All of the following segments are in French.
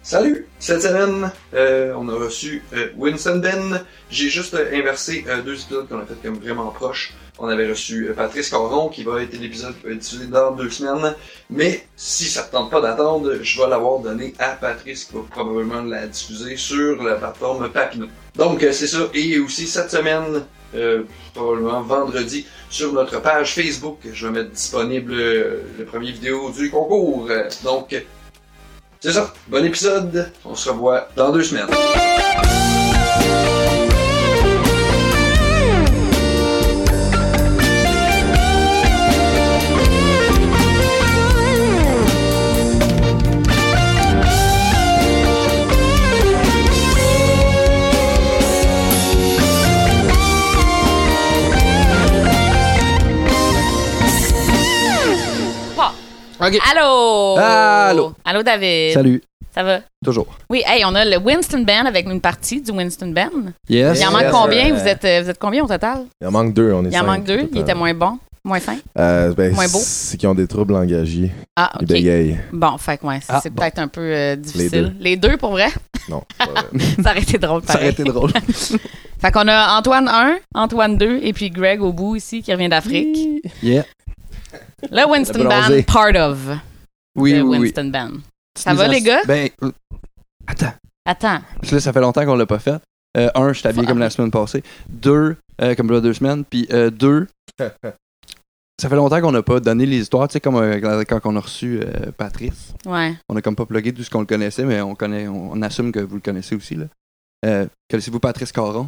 Salut! Cette semaine, on a reçu Winston Ben. J'ai juste inversé deux épisodes qu'on a fait comme vraiment proches. On avait reçu Patrice Caron, qui va être l'épisode qui va être diffusé dans 2 semaines. Mais si ça ne tente pas d'attendre, je vais l'avoir donné à Patrice, qui va probablement la diffuser sur la plateforme Papineau. Donc c'est ça. Et aussi cette semaine, probablement vendredi, sur notre page Facebook, je vais mettre disponible le premier vidéo du concours. Donc, c'est ça. Bon épisode. On se revoit dans 2 semaines. Okay. Allô! Allô! Allô, David! Salut! Ça va? Toujours. Oui, hey, on a le Winston Band avec une partie du Winston Band. Yes. Il en manque combien? Vous êtes combien au total? Il en manque 2, on est 5. Il en manque 2? Il était moins bon? Moins fin? Moins beau? C'est qu'ils ont des troubles langagiers. Ah, OK. Ils bégayent. Bon, fait que ouais, c'est bon. peut-être un peu difficile. Les deux, pour vrai? Non. Ça aurait été drôle, Ça aurait pareil. été drôle. Fait qu'on a Antoine 1, Antoine 2, et puis Greg au bout ici, qui revient d'Afrique. Yeah. Le Winston Le Band, bronzé. part of Oui, the oui, oui. Winston Band. Tu Ça nous va, as- les gars? Ben, attends. Attends. Parce que là, ça fait longtemps qu'on l'a pas fait. Un, je suis habillé comme la semaine passée. 2, comme là 2 semaines. Puis 2, ça fait longtemps qu'on n'a pas donné les histoires. Tu sais, comme quand on a reçu Patrice. Ouais. On a comme pas plugué tout ce qu'on le connaissait, mais on assume que vous le connaissez aussi. Là. Connaissez-vous Patrice Caron?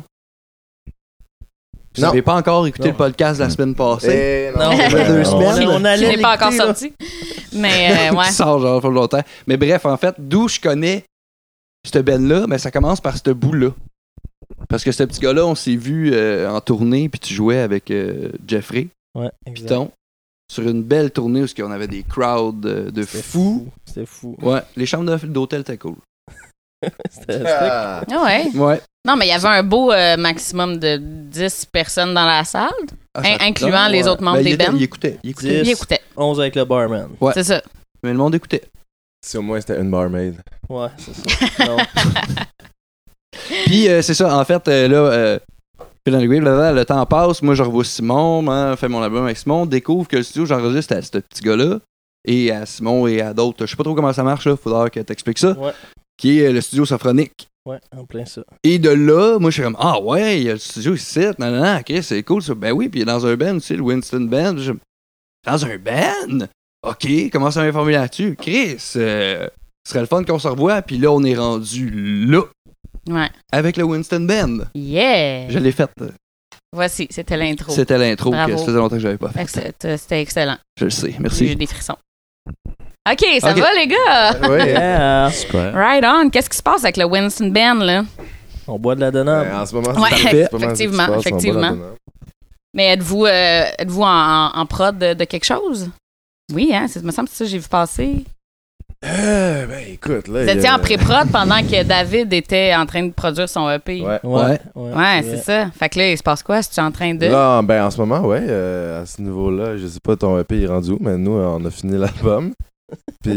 Vous Non. n'avez pas encore écouté Non. le podcast de la semaine passée? Non, Non, ça fait 2 semaines. On Il allait n'est pas encore l'écouter, là. sorti. Mais ouais. Qui sort genre pas longtemps. Mais bref, en fait, d'où je connais cette Ben-là, mais ça commence par ce bout-là. Parce que ce petit gars-là, on s'est vu en tournée, puis tu jouais avec Jeffrey Ouais, exact. Piton sur une belle tournée où on avait des crowds de C'était fous. C'était fou. Ouais, les chambres d'hôtel étaient cool. C'était Ah ouais. Ouais. Non, mais il y avait un beau maximum de 10 personnes dans la salle, Ah, ça- incluant les ouais. autres membres Ben, des il était- bands. Il écoutait. Il écoutait. 10. Il écoutait. 11 avec le barman. Ouais. C'est ça. Mais le monde écoutait. Si au moins c'était une barmaid. Ouais, c'est ça. Non. Puis c'est ça, en fait, là, fil en aiguille, le temps passe. Moi, je revois Simon, fait mon album avec Simon, découvre que le studio, j'enregistre à ce petit gars-là et à Simon et à d'autres. Je sais pas trop comment ça marche, là. Faudra que t'expliques ça. Ouais. Qui est le studio Sophronique. Ouais, en plein ça. Et de là, moi, je suis comme, ah ouais, il y a le studio ici, non, ok, c'est cool ça. Ben oui, puis il est dans un band aussi, le Winston Band. Dans un band? Ok, comment ça m'informer là-dessus? Chris, ce serait le fun qu'on se revoie, puis là, on est rendu là, Ouais. avec le Winston Band. Yeah. Je l'ai faite. Voici, c'était l'intro. C'était l'intro que Bravo. ça faisait longtemps que j'avais pas fait. C'était excellent. Je le sais, J'ai eu merci. des frissons. OK, ça Ok. va, les gars? Oui. Yeah. Super. Right on. Qu'est-ce qui se passe avec le Winston Band, là? On boit de la Denham. En ce moment, Ouais, c'est pas mal effectivement, ce qui se passe, on effectivement. boit la Denham. Mais êtes-vous en prod de quelque chose? Oui, hein? Me semble que c'est ça que j'ai vu passer. Ben écoute, là. Vous étiez en pré-prod pendant que David était en train de produire son EP. Ouais. Ouais, c'est ça. Fait que là, il se passe quoi? Si tu es en train de... Là, ben en ce moment, ouais, à ce niveau-là, je sais pas ton EP est rendu où, mais nous, on a fini l'album. Puis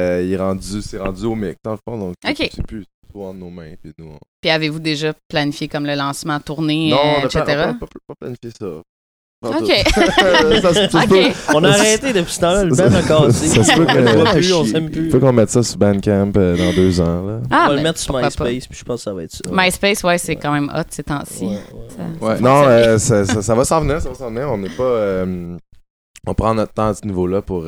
c'est rendu au mix, dans le fond, donc Ok. c'est plus trop entre nos mains. Puis nous, Puis avez-vous déjà planifié comme le lancement, tournée, non, on n'a etc.? pas planifié ça. Pas OK. tout. Ça se peut- OK. On a arrêté depuis ce temps-là. Le band a cassé. Ça se peut On le voit que- plus, on s'aime Il plus. faut qu'on mette ça sur Bandcamp dans 2 ans. Là. Ah, On va le ben, mettre sur pourquoi pas. MySpace, puis je pense que ça va être ça. MySpace, ouais, c'est quand même hot ces temps-ci. Ouais, ouais. Ça- Ouais. Non, ça va s'en venir, ça va s'en venir. On n'est pas. On prend notre temps à ce niveau-là pour.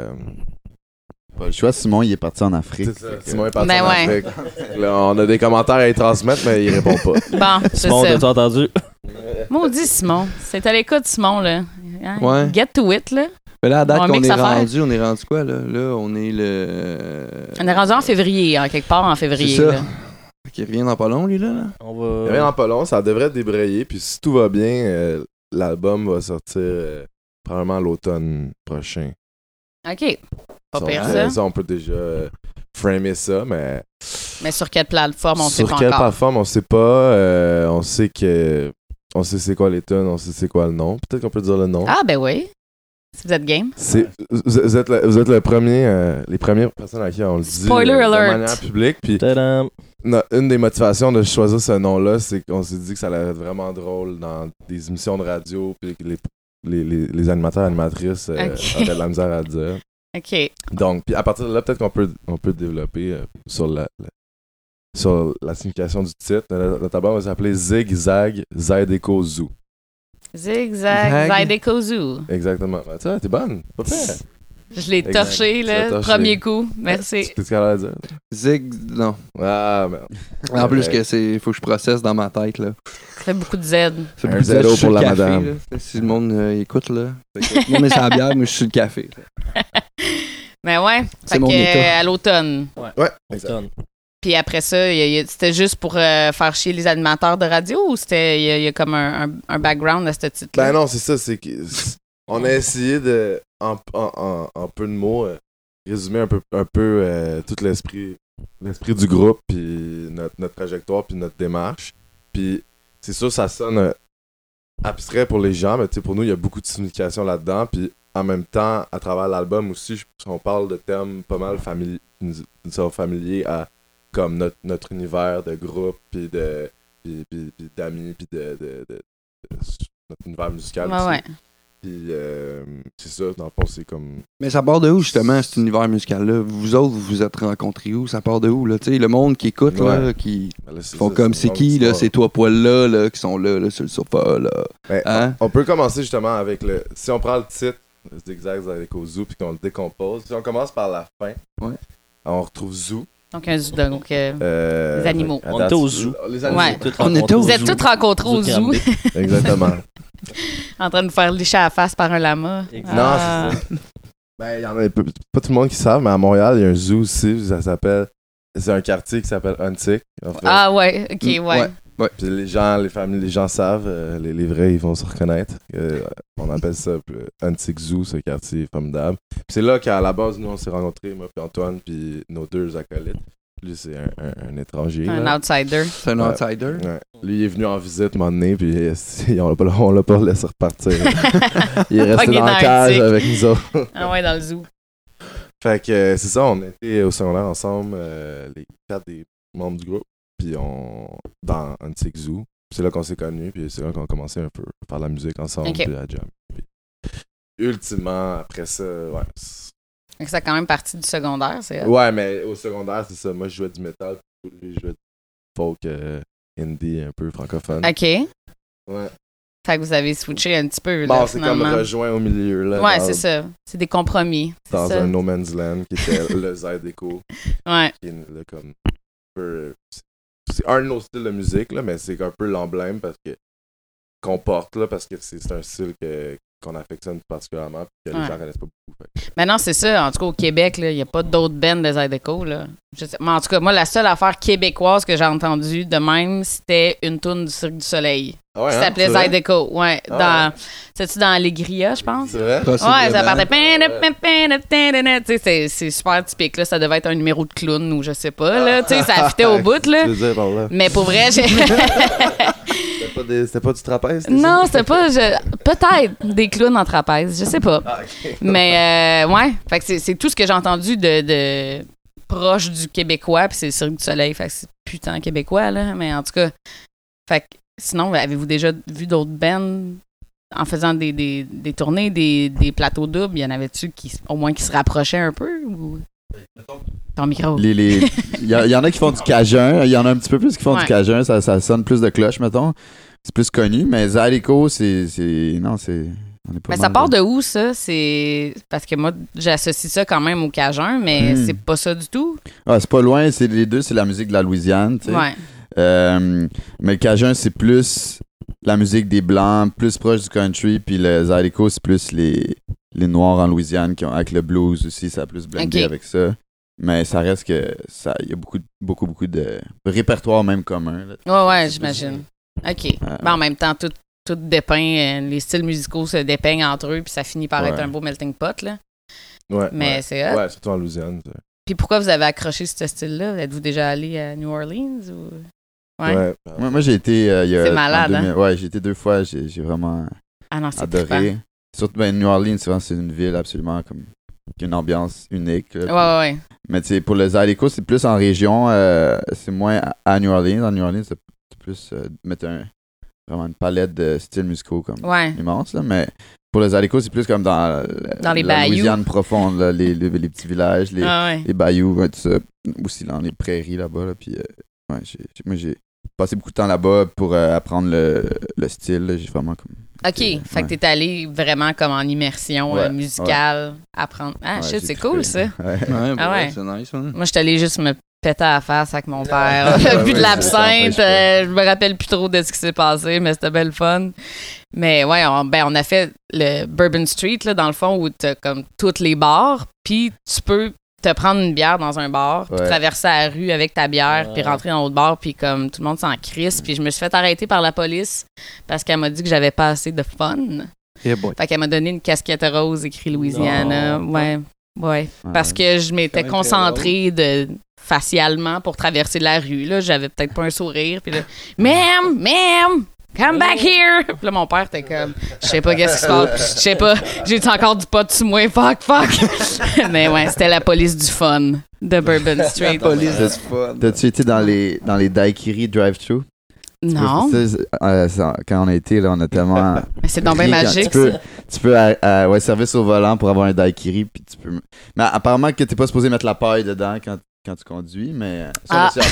Pas le choix, Simon, il est parti en Afrique. C'est ça. Simon est parti Ben en ouais. Afrique. Là, on a des commentaires à y transmettre, mais il répond pas. Bon, c'est Simon, ça. t'as entendu? Maudit Simon. C'est à l'écoute, Simon, là. Hein? Ouais. Get to it, là. Mais là, à date On qu'on mixe est à faire. rendu, quoi, là? Là, on est le... On est rendu en février, hein, quelque part en février. C'est ça. là. Qui revient dans pas long, lui, là? On Il va. revient en pas long, ça devrait débrayer. Puis si tout va bien, l'album va sortir probablement l'automne prochain. OK. Pas Ça, pire, on- ça. on peut déjà framer ça, mais. Mais sur quelle plateforme, on sait Sur pas quelle encore. plateforme, on sait pas. On sait c'est quoi les tunes, on sait c'est quoi le nom. Peut-être qu'on peut dire le nom. Ah, ben oui. Si vous êtes game. Vous êtes le premier, les premières personnes à qui on le dit Spoiler alert. de manière publique. Puis Tadam! une des motivations de choisir ce nom-là, c'est qu'on s'est dit que ça allait être vraiment drôle dans des émissions de radio, puis que les animateurs et animatrices auraient de la misère à le dire. OK. Donc, puis à partir de là, peut-être qu'on peut développer sur la signification du titre. Notre album va s'appeler Zig Zag Zydeco Zoo. Zigzag, Zydeco Zoo. Exactement. Ben, tu vois, t'es bonne. Pas fait. Je l'ai torché, Tu l'as là. torché. Premier coup. Merci. Qu'est-ce qu'elle a à dire? Zig, non. Ah, merde. En plus que c'est, faut que je processe dans ma tête, là. Ça fait beaucoup de Z. C'est Un plus zéro je suis sur pour le la café, madame. là. Si le monde écoute, là. Fait que tout le monde est sur la bière, moi je suis sur le café. Mais ouais. C'est Fait mon que, état. à l'automne. Ouais, exact. Automne. Puis après ça, c'était juste pour faire chier les animateurs de radio ou c'était il y a comme un background à ce titre-là? Ben non, c'est ça. On a essayé de, en peu de mots, résumer un peu tout l'esprit du groupe, puis notre trajectoire, puis notre démarche. Puis c'est sûr, ça sonne abstrait pour les gens, mais tu sais, pour nous, il y a beaucoup de signification là-dedans. Puis en même temps, à travers l'album aussi, on parle de thèmes pas mal familiers à comme notre univers de groupe, puis d'amis, puis de notre univers musical. Ouais, aussi. ouais. Puis c'est ça, dans le fond, c'est comme... Mais ça part de où, justement, cet univers musical-là? Vous autres, vous vous êtes rencontrés où? Ça part de où, là? Tu sais, le monde qui écoute, là, Ouais. qui Ben là, c'est font ça, comme une c'est longue qui, là? histoire. Ces trois poils-là, là, qui sont là, sur le sofa, là. Ben, Hein? on peut commencer justement avec le... Si on prend le titre, Zigzag Zydeco Zoo, puis qu'on le décompose, si on commence par la fin, Ouais. on retrouve Zoo. Donc, les animaux. à On date, était au zoo. Les animaux. Ouais. On était au Vous êtes tous rencontrés au zoo, Exactement. en train de vous faire licher à la face par un lama. Exact. Non, Ah. c'est ça. Ben, il y en a pas tout le monde qui savent, mais à Montréal, il y a un zoo aussi, ça s'appelle... C'est un quartier qui s'appelle Huntsic, en fait. Ah ouais, ok, ouais. Puis les gens savent, les vrais, ils vont se reconnaître. On appelle ça Huntsic Zoo, ce quartier formidable. Puis c'est là qu'à la base, nous, on s'est rencontrés, moi puis Antoine, puis nos deux acolytes. Lui, c'est un étranger. Un là. outsider. C'est un Ouais. outsider. Ouais. Lui, il est venu en visite, un moment donné, puis on l'a pas laissé repartir. Il est resté Pogné dans dans la cage Huntsic. avec nous autres. Ah ouais, dans le zoo. Fait que c'est ça, on était au secondaire ensemble, les 4 des membres du groupe, puis dans Huntsic Zoo. Puis c'est là qu'on s'est connus, puis c'est là qu'on a commencé un peu à faire de la musique ensemble, Ok. puis à jam. Puis, ultimement, après ça, ouais. Donc, ça a quand même partie du secondaire, c'est Ouais, mais au secondaire, c'est ça. Moi, je jouais du métal, puis lui, je jouais du folk indie, un peu francophone. OK. Ouais. Fait que vous avez switché un petit peu, là, Bon, c'est comme finalement. rejoint au milieu, là. Ouais, dans- c'est ça. C'est des compromis. C'est Dans ça. un no man's land qui était le Zydeco. Ouais. Qui est là, comme un peu, c'est un de nos styles de musique là, mais c'est un peu l'emblème parce que qu'on porte là, parce que c'est un style qu'on affectionne particulièrement et que les Ouais. gens connaissent pas beaucoup. Fait. Mais non, c'est ça. En tout cas, au Québec, il n'y a pas d'autres bands de Zydeco, là. Mais en tout cas, moi, la seule affaire québécoise que j'ai entendue de même, c'était une toune du Cirque du Soleil. Ah ouais, Qui hein, s'appelait c'est vrai? Zydeco. Ouais. Ah C'est-tu dans Allegria, je pense? C'est vrai? Ouais, ça partait. Possiblement. Tu sais, c'est super typique, là. Ça devait être un numéro de clown ou je sais pas, là. Tu sais, ça fitait au bout, là. Je veux dire par là. Mais pour vrai, j'ai. C'était pas du trapèze? Non, c'était pas. Peut-être des clowns en trapèze, je sais pas. Ah, ok. Mais ouais, fait que c'est tout ce que j'ai entendu de proche du québécois, puis c'est le Cirque du Soleil, fait que c'est putain québécois, là. Mais en tout cas, fait que sinon, avez-vous déjà vu d'autres bands en faisant des tournées, des plateaux doubles? Y en avait-tu au moins qui se rapprochaient un peu? Ou... Ton micro. Il y en a qui font du cajun, il y en a un petit peu plus qui font Ouais. du cajun, ça sonne plus de cloche, mettons. C'est plus connu, mais Zydeco, non, c'est... on est pas Mais mal ça part de où, ça? C'est parce que moi, j'associe ça quand même au Cajun, mais c'est pas ça du tout. Ah, c'est pas loin, c'est les deux, c'est la musique de la Louisiane, tu sais. Ouais. Mais le Cajun, c'est plus la musique des Blancs, plus proche du country, puis le Zydeco, c'est plus les Noirs en Louisiane qui ont, avec le blues aussi, ça a plus blendé Ok. avec ça. Mais ça reste que il y a beaucoup de répertoire même commun. Là. Ouais, j'imagine. OK. Ben, en même temps, tout dépeint, les styles musicaux se dépeignent entre eux, puis ça finit par Ouais. être un beau melting pot, là. Ouais. Mais ouais. c'est hot. Ouais, surtout en Louisiane. ça. Puis pourquoi vous avez accroché ce style-là? Êtes-vous déjà allé à New Orleans ou... Ouais. Moi j'ai été il y a C'est malade, en 2000, ouais, j'ai été 2 fois, j'ai vraiment Ah non, c'est trippant. adoré. Surtout, New Orleans, c'est une ville absolument comme qui a une ambiance unique. Là, Ouais. mais tu sais, pour le Zydeco, c'est plus en région, c'est moins à New Orleans. En New Orleans, c'est plus mettre vraiment une palette de styles musicaux comme immense. Là, mais pour le Zydeco, c'est plus comme dans les la bayous. Louisiane profonde, là, les petits villages, les bayous, tout ça. Aussi dans les prairies là-bas. Là, puis, moi, j'ai passé beaucoup de temps là-bas pour apprendre le style. Là, j'ai vraiment comme. OK. Fait que t'es allé vraiment comme en immersion musicale, apprendre. Ah, shit, c'est cool, ça. C'est nice, man. Moi, j'étais allé juste me péter à la face avec mon père. Le but de l'absinthe, je me rappelle plus trop de ce qui s'est passé, mais c'était belle fun. Mais ouais, on a fait le Bourbon Street, là, dans le fond, où t'as comme toutes les bars, puis tu peux te prendre une bière dans un bar, puis traverser la rue avec ta bière, puis rentrer dans l'autre bar, puis comme tout le monde s'en crisse. Puis je me suis fait arrêter par la police parce qu'elle m'a dit que j'avais pas assez de fun. Yeah, boy. Fait qu'elle m'a donné une casquette rose écrit Louisiana. Ouais. Parce que je m'étais concentrée facialement pour traverser la rue. Là, j'avais peut-être pas un sourire. Puis là, ma'am, come back here! Puis là, mon père était comme, je sais pas qu'est-ce qui se passe. Je sais pas, j'ai-tu encore du pot dessus moi? Fuck! Mais ouais, c'était la police du fun de Bourbon Street. La police du fun. T'as-tu été dans les daiquiris drive-thru? Non. Quand on a été, là, on a tellement. Mais c'est donc bien magique. Tu peux service au volant pour avoir un daiquiri, puis tu peux. Mais apparemment que t'es pas supposé mettre la paille dedans quand tu conduis, mais ça c'est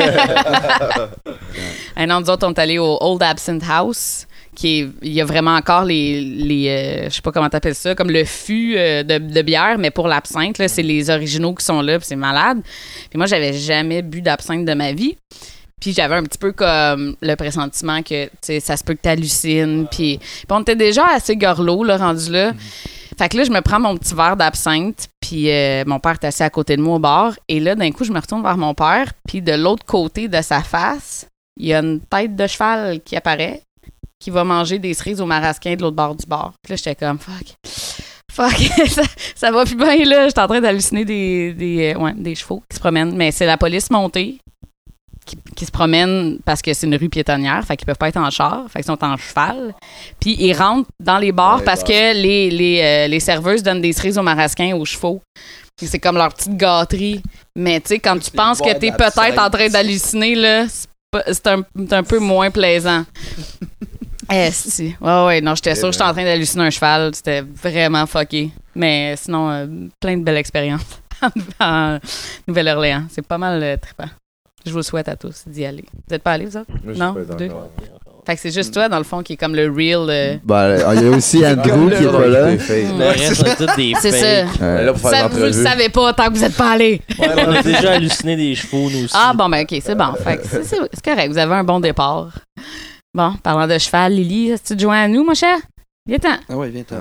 après. Non, nous autres, on est allés au Old Absinthe House, il y a vraiment encore les je sais pas comment t'appelles ça, comme le fût de bière, mais pour l'absinthe, là, c'est les originaux qui sont là, puis c'est malade. Puis moi, j'avais jamais bu d'absinthe de ma vie. Puis j'avais un petit peu comme le pressentiment que, tu sais, ça se peut que t'hallucines. Puis on était déjà assez gorlots, là, rendu là. Fait que là, je me prends mon petit verre d'absinthe, puis mon père est assis à côté de moi au bar. Et là, d'un coup, je me retourne vers mon père, puis de l'autre côté de sa face, il y a une tête de cheval qui apparaît, qui va manger des cerises au marasquin de l'autre bord du bar. Puis là, j'étais comme, fuck, ça va plus bien, là. J'étais en train d'halluciner des chevaux qui se promènent. Mais c'est la police montée qui se promènent parce que c'est une rue piétonnière, fait qu'ils peuvent pas être en char, fait qu'ils sont en cheval. Puis ils rentrent dans les bars parce que les serveuses donnent des cerises au marasquin aux chevaux. Puis c'est comme leur petite gâterie. Mais tu sais, quand tu penses que t'es peut-être en train d'halluciner, là, c'est un peu moins plaisant. Si. Ouais, non, j'étais sûre que j'étais en train d'halluciner un cheval. C'était vraiment fucké. Mais sinon, plein de belles expériences en Nouvelle-Orléans. C'est pas mal trippant. Je vous le souhaite à tous d'y aller. Vous n'êtes pas allés, vous autres? Non? Deux? Fait que c'est juste toi, dans le fond, qui est comme le real... il y a aussi Andrew qui est pas là. Le reste, c'est tout des c'est fakes. ça. Là, pour faire Vous le savez pas tant que vous n'êtes pas allés. Ouais, on a déjà halluciné des chevaux, nous aussi. Ah, bon, ben, OK, c'est bon. Fait que c'est correct. Vous avez un bon départ. Bon, parlant de cheval, Lily, tu te joins à nous, mon cher? Viens-t'en. Ah ouais, viens-t'en.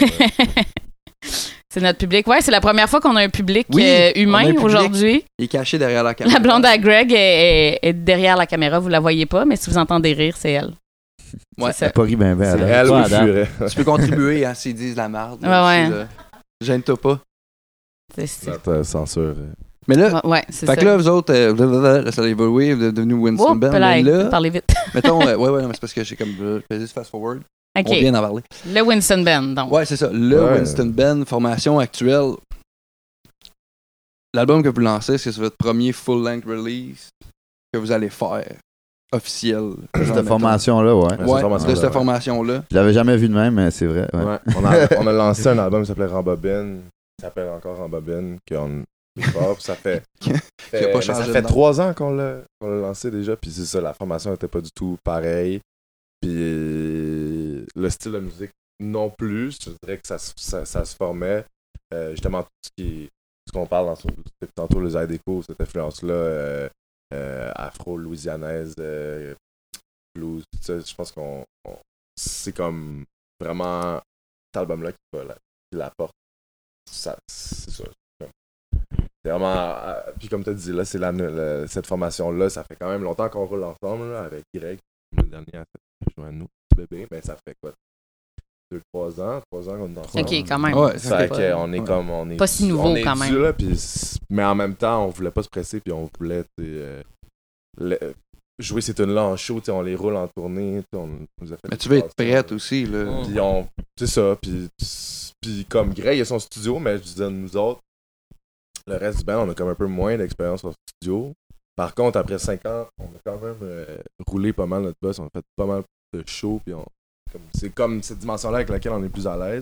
C'est notre public. Ouais, c'est la première fois qu'on a un public Oui, on a un humain public. aujourd'hui. Il est caché derrière la caméra. La blonde à Greg est derrière la caméra. Vous la voyez pas, mais si vous entendez rire, c'est elle. Ouais. C'est ça. Pas ri ben. C'est Elle Ouais, ou furet. Tu peux contribuer à s'ils disent la merde. Ouais. Gêne-toi pas. C'est Censure. Mais là, ouais, c'est fait ça. que là, vous autres, ça a évolué, vous êtes devenus Winston Oups, Band. là, Mais là, parlez vite. mettons, ouais, mais c'est parce que j'ai comme fait fast forward. OK. On vient d'en parler. Le Winston Band, donc. Ouais, c'est ça. Le Ouais. Winston Band, formation actuelle. L'album que vous lancez, c'est votre premier full-length release que vous allez faire, officiel. Cette formation-là, ouais. Ouais, formation-là, de cette ouais. formation-là. Je l'avais jamais vu de même, mais c'est vrai. Ouais. Ouais. On a lancé un album qui s'appelait Rambobine. Ça s'appelle encore Rambobine. Ça fait, Qui a pas changé ça de fait nom. 3 ans qu'on l'a lancé déjà. Puis c'est ça, la formation n'était pas du tout pareille. Puis le style de musique non plus. Je dirais que ça se formait. Justement, ce qu'on parle depuis tantôt, le Zydeco, cette influence-là, afro-louisianaise, blues, tout ça. Je pense qu'on c'est comme vraiment cet album-là qui l'apporte. C'est ça. C'est vraiment. Puis comme tu as dit, là, c'est cette formation-là, ça fait quand même longtemps qu'on roule ensemble là, avec Greg. Le dernier a fait nous, petit bébé, mais ça fait quoi? 2-3 ans qu'on est ensemble. OK, quand même. Ouais, Ça fait qu'on est comme. On est, Pas si nouveau, on est quand dû, même. Là, mais en même temps, on voulait pas se presser, puis on voulait. jouer ces tunes-là en show, on les roule en tournée. On nous a fait mais tu veux être prête aussi, là. Puis c'est ça, puis comme Grey, il a son studio, mais je disais, nous autres, le reste du band, on a comme un peu moins d'expérience en studio. Par contre, après 5 ans, on a quand même roulé pas mal notre boss, on a fait pas mal de shows, puis c'est comme cette dimension-là avec laquelle on est plus à l'aise.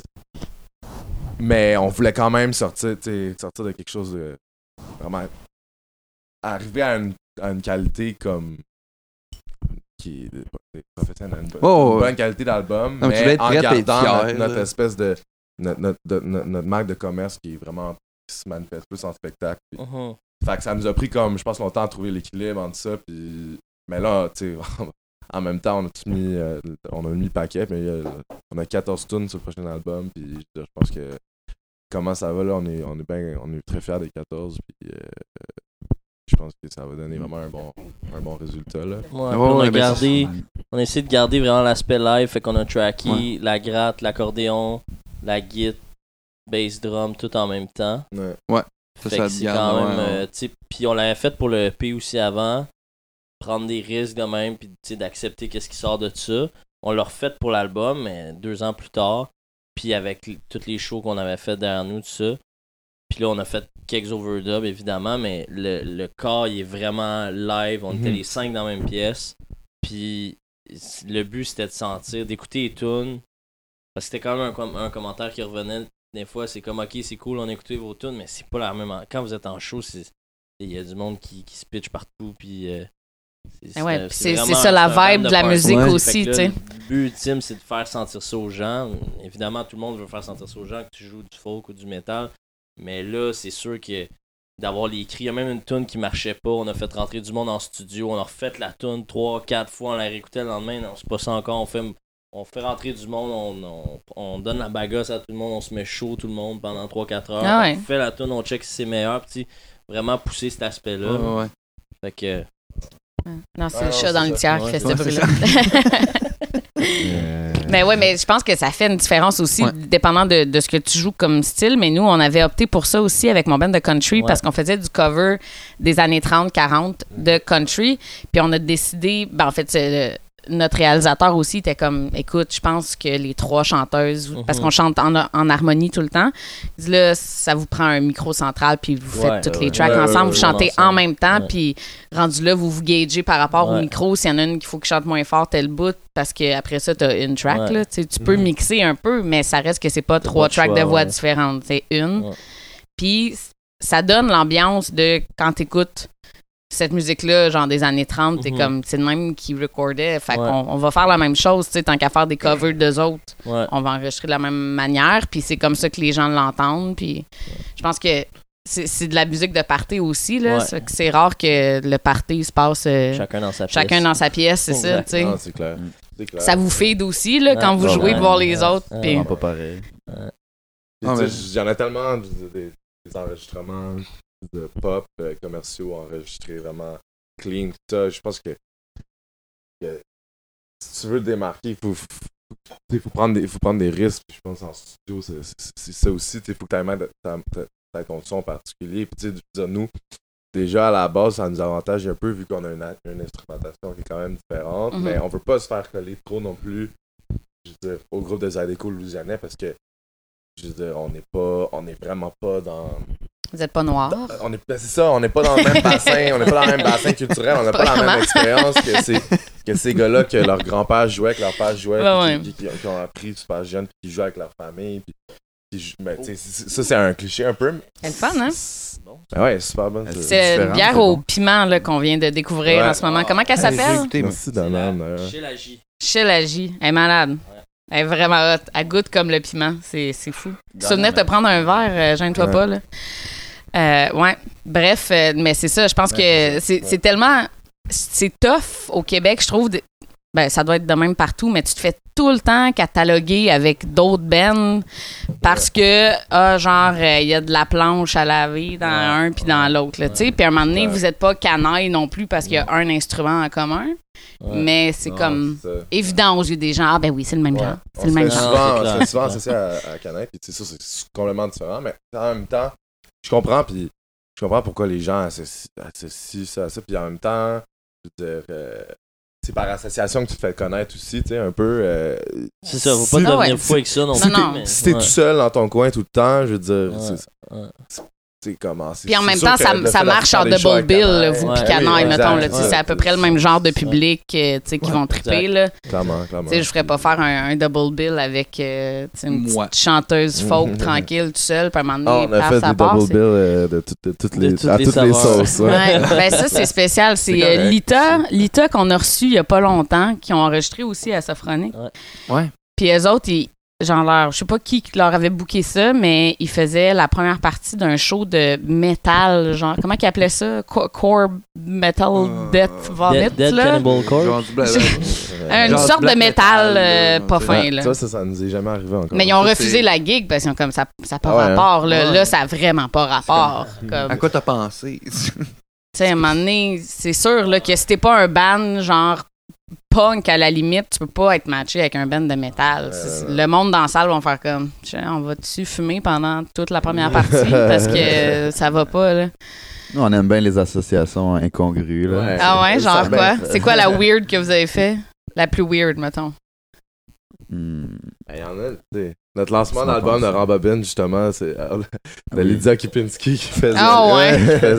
Mais on voulait quand même sortir de quelque chose de vraiment arriver à une qualité comme qui est professionnelle, une bonne qualité d'album, non, mais en gardant fier, notre espèce de notre marque de commerce qui est vraiment qui se manifeste plus en spectacle. Fait que ça nous a pris comme je pense longtemps à trouver l'équilibre entre ça, puis mais là tu sais en même temps on a mis le paquet, mais on a 14 tunes sur le prochain album, puis je pense que comment ça va là, on est très fiers des 14, puis je pense que ça va donner vraiment un bon résultat là. On a essayé de garder vraiment l'aspect live, fait qu'on a tracké la gratte, l'accordéon, la guitare, bass drum tout en même temps. Ouais. Fait que c'est quand même puis on l'avait fait pour le EP aussi avant, prendre des risques de même, puis d'accepter qu'est-ce qui sort de ça. On l'a refait pour l'album, mais 2 ans plus tard, puis avec tous les shows qu'on avait fait derrière nous, tout ça. Puis là, on a fait quelques overdubs, évidemment, mais le corps, il est vraiment live. On était les 5 dans la même pièce. Puis le but, c'était de sentir, d'écouter les tunes. Parce que c'était quand même un commentaire qui revenait des fois. C'est comme, OK, c'est cool, on a écouté vos tunes, mais c'est pas la même... Quand vous êtes en show, il y a du monde qui se pitch partout, puis... c'est ça la vibe de la musique aussi, tu sais. Le but ultime, c'est de faire sentir ça aux gens. Évidemment, tout le monde veut faire sentir ça aux gens, que tu joues du folk ou du métal. Mais là, c'est sûr que d'avoir les cris, il y a même une tune qui marchait pas. On a fait rentrer du monde en studio, on a refait la tune 3-4 fois, on la réécoutait le lendemain. Non, c'est pas ça encore. On fait rentrer du monde, on donne la bagasse à tout le monde, on se met chaud tout le monde pendant 3-4 heures. On fait la tune, on check si c'est meilleur. Puis vraiment pousser cet aspect-là. Fait que. Non, c'est le chat dans le tiers qui fait ce bruit-là. Mais je pense que ça fait une différence aussi, dépendant de ce que tu joues comme style. Mais nous, on avait opté pour ça aussi avec mon band de country parce qu'on faisait du cover des années 30-40 de country. Puis on a décidé, en fait, notre réalisateur aussi était comme, écoute, je pense que les 3 chanteuses, parce qu'on chante en harmonie tout le temps, il dit là, ça vous prend un micro central, puis vous faites toutes les tracks ensemble, vous chantez en même temps, puis rendu là, vous vous gagez par rapport au micro. S'il y en a une qu'il faut que chante moins fort, tel bout, parce qu'après ça, t'as une track, là, tu peux mixer un peu, mais ça reste que c'est pas 3 tracks de voix différentes, c'est une. Puis ça donne l'ambiance de quand t'écoutes cette musique-là, genre des années 30, t'es comme, c'est le même qui recordait. Fait qu'on on va faire la même chose, tu sais, tant qu'à faire des covers d'eux autres. On va enregistrer de la même manière, puis c'est comme ça que les gens l'entendent. Puis je pense que c'est de la musique de party aussi, là. C'est rare que le party se passe chacun dans sa pièce, c'est ça, tu sais. C'est clair. Ça vous feed aussi, là, quand vous jouez pour voir les autres. Puis... pas pareil. Il y en a tellement des enregistrements de pop commerciaux enregistrés vraiment clean, tout ça. Je pense que si tu veux te démarquer, il faut prendre des risques. Je pense en studio, c'est ça aussi. Il faut que tu aies ton son particulier. Puis, tu sais, nous, déjà à la base, ça nous avantage un peu vu qu'on a une instrumentation qui est quand même différente. Mais on veut pas se faire coller trop non plus, je veux dire, au groupe de Zydeco louisianais parce que je veux dire, on n'est vraiment pas dans. Vous êtes pas noirs. C'est ça, on n'est pas dans le même bassin, on n'est pas dans le même bassin culturel, on n'a pas la même expérience que ces gars-là que leur grand-père jouait, que leur père jouait, qui ont appris super jeunes, puis qui jouent avec leur famille. Ça, c'est un cliché un peu. C'est le fun, hein? Ouais, c'est super bon. C'est une bière au piment là, qu'on vient de découvrir en ce moment. Comment qu'elle s'appelle? Merci, Donald. Chez la J. Elle est malade. Elle est vraiment hot. Elle goûte comme le piment. C'est fou. Tu souvenais de te prendre un verre, gêne-toi pas, là. Bref, mais c'est ça, je pense que c'est tellement... C'est tough au Québec, je trouve. Ça doit être de même partout, mais tu te fais tout le temps cataloguer avec d'autres bands parce que, il y a de la planche à laver dans un puis dans l'autre, tu sais. Puis à un moment donné, vous n'êtes pas canaille non plus parce qu'il y a un instrument en commun. Mais c'est comme évident aux yeux des gens. Ah ben oui, c'est le même genre. C'est le même genre. C'est souvent associé à Canaille, puis ça, c'est complètement différent, mais en même temps, je comprends pourquoi les gens associent ça à ça, puis en même temps, je veux dire, c'est par association que tu te fais connaître aussi, tu sais, un peu. C'est ça, faut pas devenir fou avec ça non plus. Si t'es tout seul dans ton coin tout le temps, je veux dire, c'est comment. Puis en même temps, ça marche en double bill, vous pis Canaille, mettons. C'est à peu près le même genre de public qui vont triper. Là. Clairement. Je ferais pas faire un double bill avec une petite chanteuse folk tranquille tout seul, puis à un moment donné, on a fait des double bill de toutes les sauces. Ben ça, c'est spécial. C'est Lita qu'on a reçu il y a pas longtemps, qui ont enregistré aussi à Sophronic. Ouais. Puis eux autres, je sais pas qui leur avait booké ça, mais ils faisaient la première partie d'un show de métal, genre, comment ils appelaient ça? Core Metal Death Vomit, Dead là? Cannibal Corpse? Une sorte de métal pas fin, là. Ça nous est jamais arrivé encore. Mais ils ont refusé la gig parce qu'ils ont comme ça n'a pas rapport, là. Là, ça a vraiment pas rapport. Comme... À quoi t'as pensé? Tu sais, à un moment donné, c'est sûr là, que si t'es pas un band, genre, punk à la limite, tu peux pas être matché avec un band de métal. Le monde dans la salle vont faire comme on va-tu fumer pendant toute la première partie parce que ça va pas là. Nous, on aime bien les associations incongrues là. Ouais. Ah ouais, genre quoi? C'est quoi la weird que vous avez fait? La plus weird, mettons. Il y en a, notre lancement d'album de Rambobine, justement, c'est de Lydia Kipinski qui faisait. Ah ouais?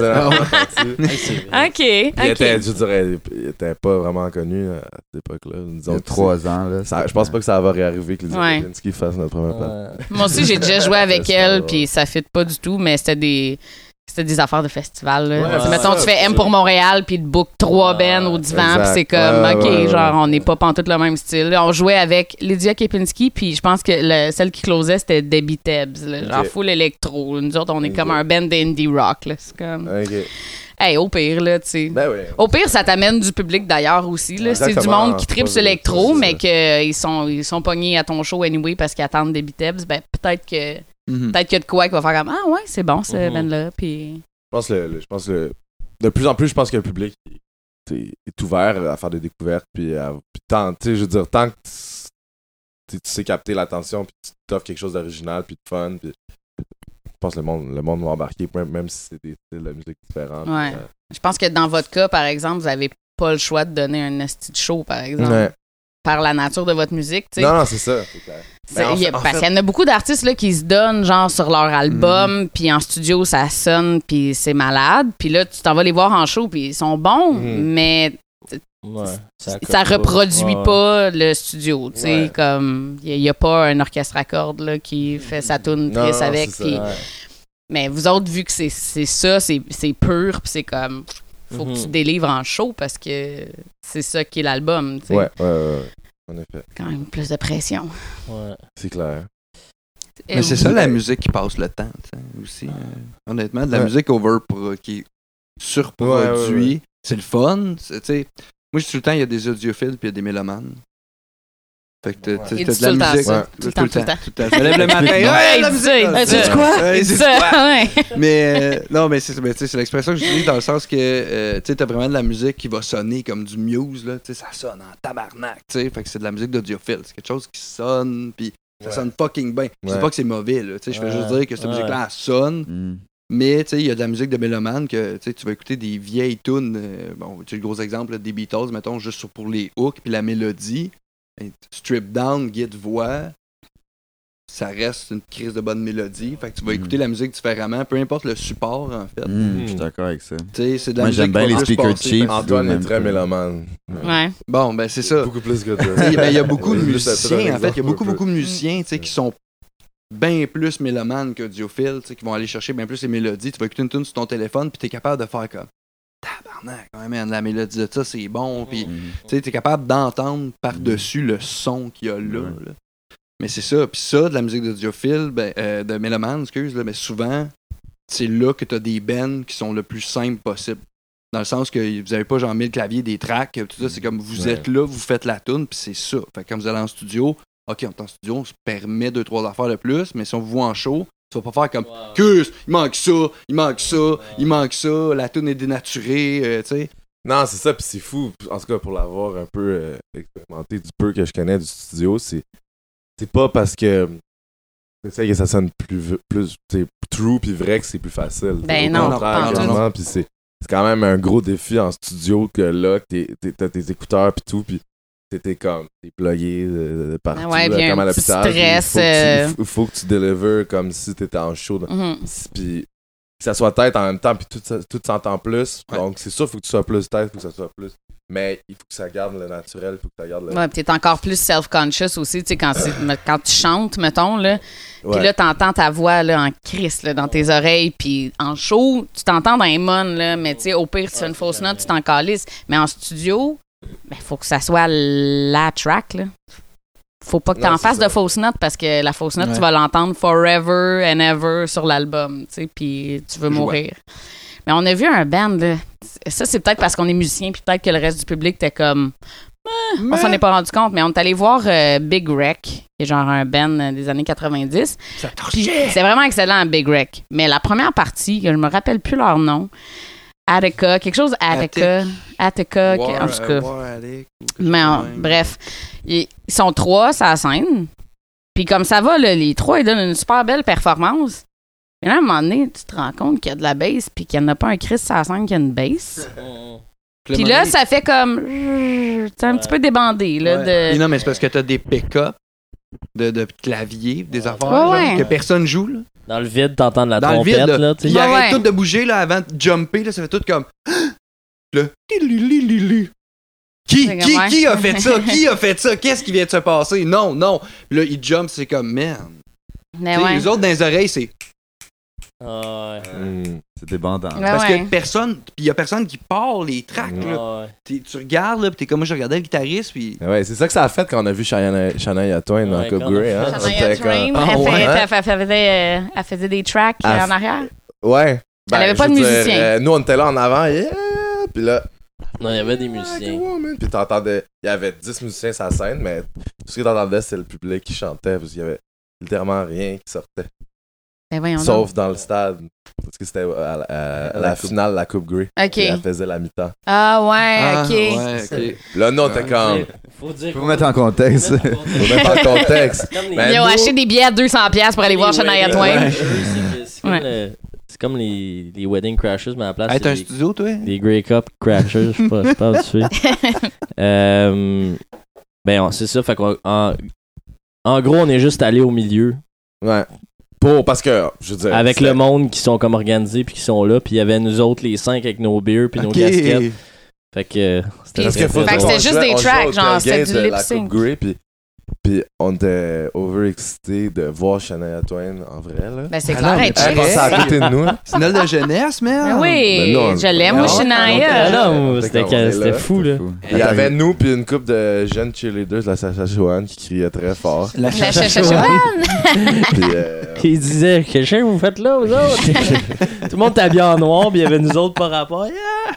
OK. OK. Il était pas vraiment connu à cette époque-là. Il y a 3 ans. Là, je pense pas que ça va réarriver que Lydia Kipinski fasse notre première place. Moi aussi, j'ai déjà joué avec elle, puis ça fit pas du tout, mais c'était des affaires de festival. Là. Mettons, tu fais M pour Montréal, puis tu book 3 bands au divan, puis c'est comme, OK, genre, on n'est pas pantoute le même style. Là, on jouait avec Lydia Kepinski, puis je pense que celle qui closait, c'était Debbie Tebbs. Là, genre, full électro. Nous autres, on est comme un band d'indie rock. Là. C'est comme... Hey, au pire, là, tu sais. Ben oui. Au pire, ça t'amène du public d'ailleurs aussi. Là. C'est du monde qui tripe sur l'électro, mais qu'ils sont pognés à ton show anyway parce qu'ils attendent Debbie Tebbs. Ben, peut-être que... Peut-être qu'il y a de quoi qui va faire comme ah ouais, c'est bon ce band-là. Puis... Je pense que de plus en plus, je pense que le public est ouvert à faire des découvertes. Puis tant que tu sais capter l'attention, puis tu t'offres quelque chose d'original, puis de fun. Puis, je pense que le monde va embarquer, même si c'est des styles de musique différents. Ouais. Je pense que dans votre cas, par exemple, vous n'avez pas le choix de donner un esti de show, par exemple. Ouais. Par la nature de votre musique, tu sais. Non, c'est ça, c'est clair. Parce qu'il y en a beaucoup d'artistes là, qui se donnent genre sur leur album, puis en studio ça sonne, puis c'est malade, puis là tu t'en vas les voir en show, puis ils sont bons, mais ça reproduit pas le studio, tu sais, comme il y a pas un orchestre à cordes là, qui fait sa tune triste avec, puis mais vous autres vu que c'est ça, c'est pur, puis c'est comme faut que tu délivres en show parce que c'est ça qui est l'album, tu sais. Ouais. En effet. Quand même plus de pression. Ouais. C'est clair. Mais c'est ça la musique qui passe le temps, aussi. Honnêtement, de la musique qui est surproduit, c'est le fun. Moi, je dis tout le temps, il y a des audiophiles puis il y a des mélomanes. Fait que t'as de la musique. Tout le temps. Je me lève le matin. Ouais, la musique! C'est quoi? Mais non, mais c'est l'expression que j'utilise dans le sens que tu t'as vraiment de la musique qui va sonner comme du Muse, là. Ça sonne en tabarnak, tu sais. Fait que c'est de la musique d'audiophile. C'est quelque chose qui sonne, puis ça sonne fucking bien. Je dis pas que c'est mauvais, là. Je veux juste dire que cette musique-là, elle sonne. Mais il y a de la musique de mélomane que tu vas écouter des vieilles tunes. Tu as le gros exemple là, des Beatles, mettons, juste pour les hooks puis la mélodie. Strip down, guide voix, ça reste une crise de bonne mélodie. Fait que tu vas écouter la musique différemment, peu importe le support en fait. Je suis d'accord avec ça. C'est de la Moi musique j'aime bien les speakers cheap. Antoine est très mélomane. Ouais. Bon, ben c'est ça. Beaucoup plus que toi. Il y a beaucoup de musiciens en fait, il y a beaucoup de musiciens qui sont bien plus mélomanes qu'audiophiles, qui vont aller chercher bien plus les mélodies. Tu vas écouter une tune sur ton téléphone puis t'es capable de faire comme tabarnak, quand même, la mélodie de ça, c'est bon. Puis, tu es capable d'entendre par-dessus le son qu'il y a là. Mais c'est ça. Puis ça, de la musique d'audiophile, de mélomane, mais souvent, c'est là que tu as des bands qui sont le plus simples possible. Dans le sens que vous n'avez pas genre 1000 claviers, des tracks, tout ça. C'est comme vous êtes là, vous faites la tune, puis c'est ça. Fait que quand vous allez en studio, OK, on est en studio, on se permet 2-3 affaires de plus, mais si on vous voit en show, tu vas pas faire comme il manque ça, la tune est dénaturée, tu sais. Non, c'est ça, puis c'est fou. En tout cas, pour l'avoir un peu expérimenté du peu que je connais du studio, c'est pas parce que c'est que ça sonne plus true puis vrai que c'est plus facile. Ben non, contraire, puis c'est quand même un gros défi en studio que là, t'as tes écouteurs pis tout, pis t'es plugué de partout, Ouais, là, bien comme à un petit l'hôpital. stress. Il faut que tu délivres comme si t'étais en show. Puis que ça soit tête en même temps, puis tout s'entend plus. Ouais. Donc c'est sûr, il faut que tu sois plus tête, il faut que ça soit plus. Mais il faut que ça garde le naturel, il faut que ça garde le. Ouais, pis t'es encore plus self-conscious aussi, tu sais, quand tu chantes, mettons, là. Puis Ouais. là, t'entends ta voix là, en crisse là, dans tes oreilles. Puis en show, tu t'entends dans les mones, là. Mais tu sais, au pire, si tu fais une fausse note, tu t'en calisses. Mais en studio, ben, faut que ça soit la track, là. Faut pas que t'en fasses de fausse note parce que la fausse note, tu vas l'entendre forever and ever sur l'album, tu sais. Puis tu veux mourir. Mais on a vu un band, là. Ça, c'est peut-être parce qu'on est musicien, puis peut-être que le reste du public était comme. On s'en est pas rendu compte, mais on est allé voir Big Wreck, qui est genre un band des années 90. Puis c'est vraiment excellent, Big Wreck. Mais la première partie, je me rappelle plus leur nom, Attica, quelque chose Attica, en tout cas. Mais bref, ils sont 3 sur la scène. Puis comme ça va, là, les 3, ils donnent une super belle performance. Et là, à un moment donné, tu te rends compte qu'il y a de la bass, puis qu'il n'y en a pas un Chris sur la scène qui a une bass. Puis là, ça fait comme. C'est un petit peu débandé. Là, de... Non, mais c'est parce que t'as des pick-up de clavier, des affaires Ouais. genre, que personne joue. Là. Dans le vide, t'entends de la Dans le trompette. vide, là, tu sais. ils arrêtent Ouais. tout de bouger là, avant de jumper. Là, ça fait tout comme. Le. Qui a fait ça? Qui a fait ça? Qu'est-ce qui vient de se passer? Non. Puis là, ils jump, c'est comme, man. Mais Tu sais, ouais. Les autres, dans les oreilles, c'est. Ah, ouais. C'est débandant. Ouais, Parce ouais. que personne. Puis il y a personne qui part les tracks. Là. Ah, ouais. Tu regardes, là, puis t'es comme moi, je regardais le guitariste, puis. Ouais, c'est ça que ça a fait quand on a vu Shania Twain dans Ouais, Club quand Grey. Hein? Shania C'était Twain, comme- elle faisait des tracks Elle en arrière. Ouais. Elle avait pas je de veux dire, musicien. nous, on était là en avant, yeah! Puis là, Non, il y avait des musiciens. puis t'entendais, il y avait 10 musiciens sur la scène, mais tout ce que t'entendais, c'est le public qui chantait, parce qu'il y avait littéralement rien qui sortait. Ben voyons Sauf dans le stade, parce que c'était à la finale de la Coupe Grey. donc. OK. Et elle faisait la mi-temps. Ah ouais, Ah, OK. Ouais, Là, nous, on était comme. Faut dire Faut mettre en contexte. Faut mettre en contexte. Ils ont acheté des billets à 200$ pour aller voir Shania Twain. C'est comme les wedding crashers, mais à la place, Hey, t'as un c'est studio, toi? des Grey Cup crashers. Je sais pas où tu fais. Ben, c'est ça. Fait qu'en en gros, on est juste allé au milieu. Ouais. Parce que, je veux dire. Avec le monde qui sont comme organisés puis qui sont là. Puis il y avait nous autres, les 5 avec nos beers puis nos casquettes. Fait que c'était Parce qu'il faut Fait que dire, c'était on juste jouait- des on tracks, jouait au genre, c'était tailgate du de la lip-sync. Coupe Grey, puis on était overexcités de voir Shania Twain en vrai, là. Ben c'est Ah clair, non, mais être tu Elle passait à côté de nous, là. C'est une œuvre de jeunesse, man. Ben oui, Mais non, je l'aime, moi, non, Shania. Ah non, Fait qu'on est c'était là, fou, là. Il y avait nous puis une couple de jeunes cheerleaders de la Saskatchewan qui criaient très fort. La La chacha. chacha. Puis, Ils disaient, quel chien vous faites là, vous autres? Tout le monde était habillé en noir, puis il y avait nous autres par rapport.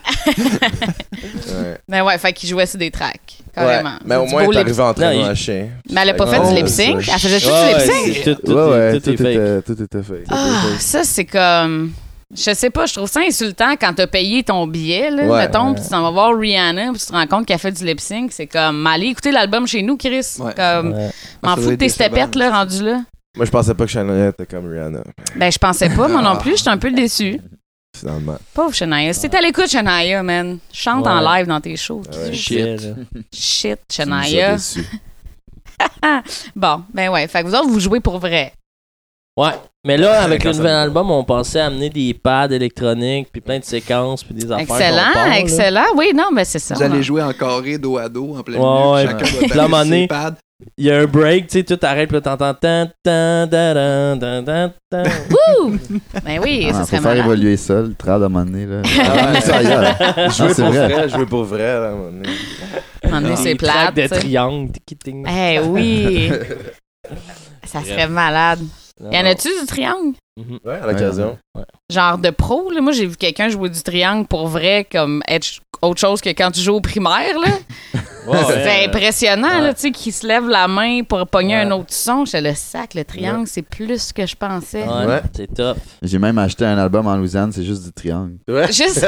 ouais. Ben ouais, fait qu'il jouait sur des tracks, carrément. Ouais, mais au Du moins, beau il est lip- arrivé en train Non, de un chien. Mais elle a pas fait Oh, du lip-sync. ça. Elle faisait juste Ouais, du lip-sync. c'est tout Ouais, est fake. tout était fait. Ah, ça, c'est comme... Je sais pas, je trouve ça insultant quand t'as payé ton billet, là, Ouais. mettons, pis tu t'en vas voir Rihanna, pis tu te rends compte qu'elle fait du lip-sync. C'est comme, allez écouter l'album chez nous, Chris. Ouais. Comme, Ouais. m'en Ça fous doit de être tes décevant, stepettes, là, rendu là. Moi, je pensais pas que Shania était comme Rihanna, Ben, je pensais pas, moi non plus. J'étais un peu déçue. finalement. Pauvre Shania. Si t'es à l'écoute, Shania, man, chante en Ouais. live dans tes shows. Ouais. Shit. Shit, Tu nous as Shania. déçus. Bon, ben ouais. Fait que vous autres, vous jouez pour vrai. Ouais. Mais là, avec Quand le ça nouvel va. album, on pensait amener des pads électroniques, puis plein de séquences, puis des affaires. qu'on Excellent, part, là. excellent. Oui, non, ben c'est ça. Vous allez jouer en carré, dos à dos, en plein Ouais, milieu. ouais. Chacun Puis là, à un moment doit donné, taper ses pads. Il y a un break, tu sais, tout arrête, puis là, t'entends tan, tan, dan, dan, dan, dan. Wouh! Ben oui, ça Faut serait faire malade. évoluer ça, le trad à un moment donné. Là. Ah, ouais. Ça ailleurs. Jouer c'est pour vrai. vrai, jouer pour vrai, là, à un moment donné. À un moment donné, c'est Des plate. tracks de tu sais. triangle. Tiki-ting. Eh oui! Ça serait malade. Non, Y en a-tu du triangle? Mhm. Ouais, à l'occasion. Genre de pro, là. Moi, j'ai vu quelqu'un jouer du triangle pour vrai, comme être autre chose que quand tu joues au primaire, là. C'est impressionnant, là, tu sais, qu'il se lève la main pour pogner un autre son. J'étais le sac, le triangle, c'est plus que je pensais. Ouais, c'est top. J'ai même acheté un album en Louisiane, c'est juste du triangle. Ouais. Juste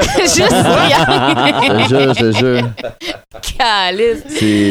triangle. Je te jure. Calice.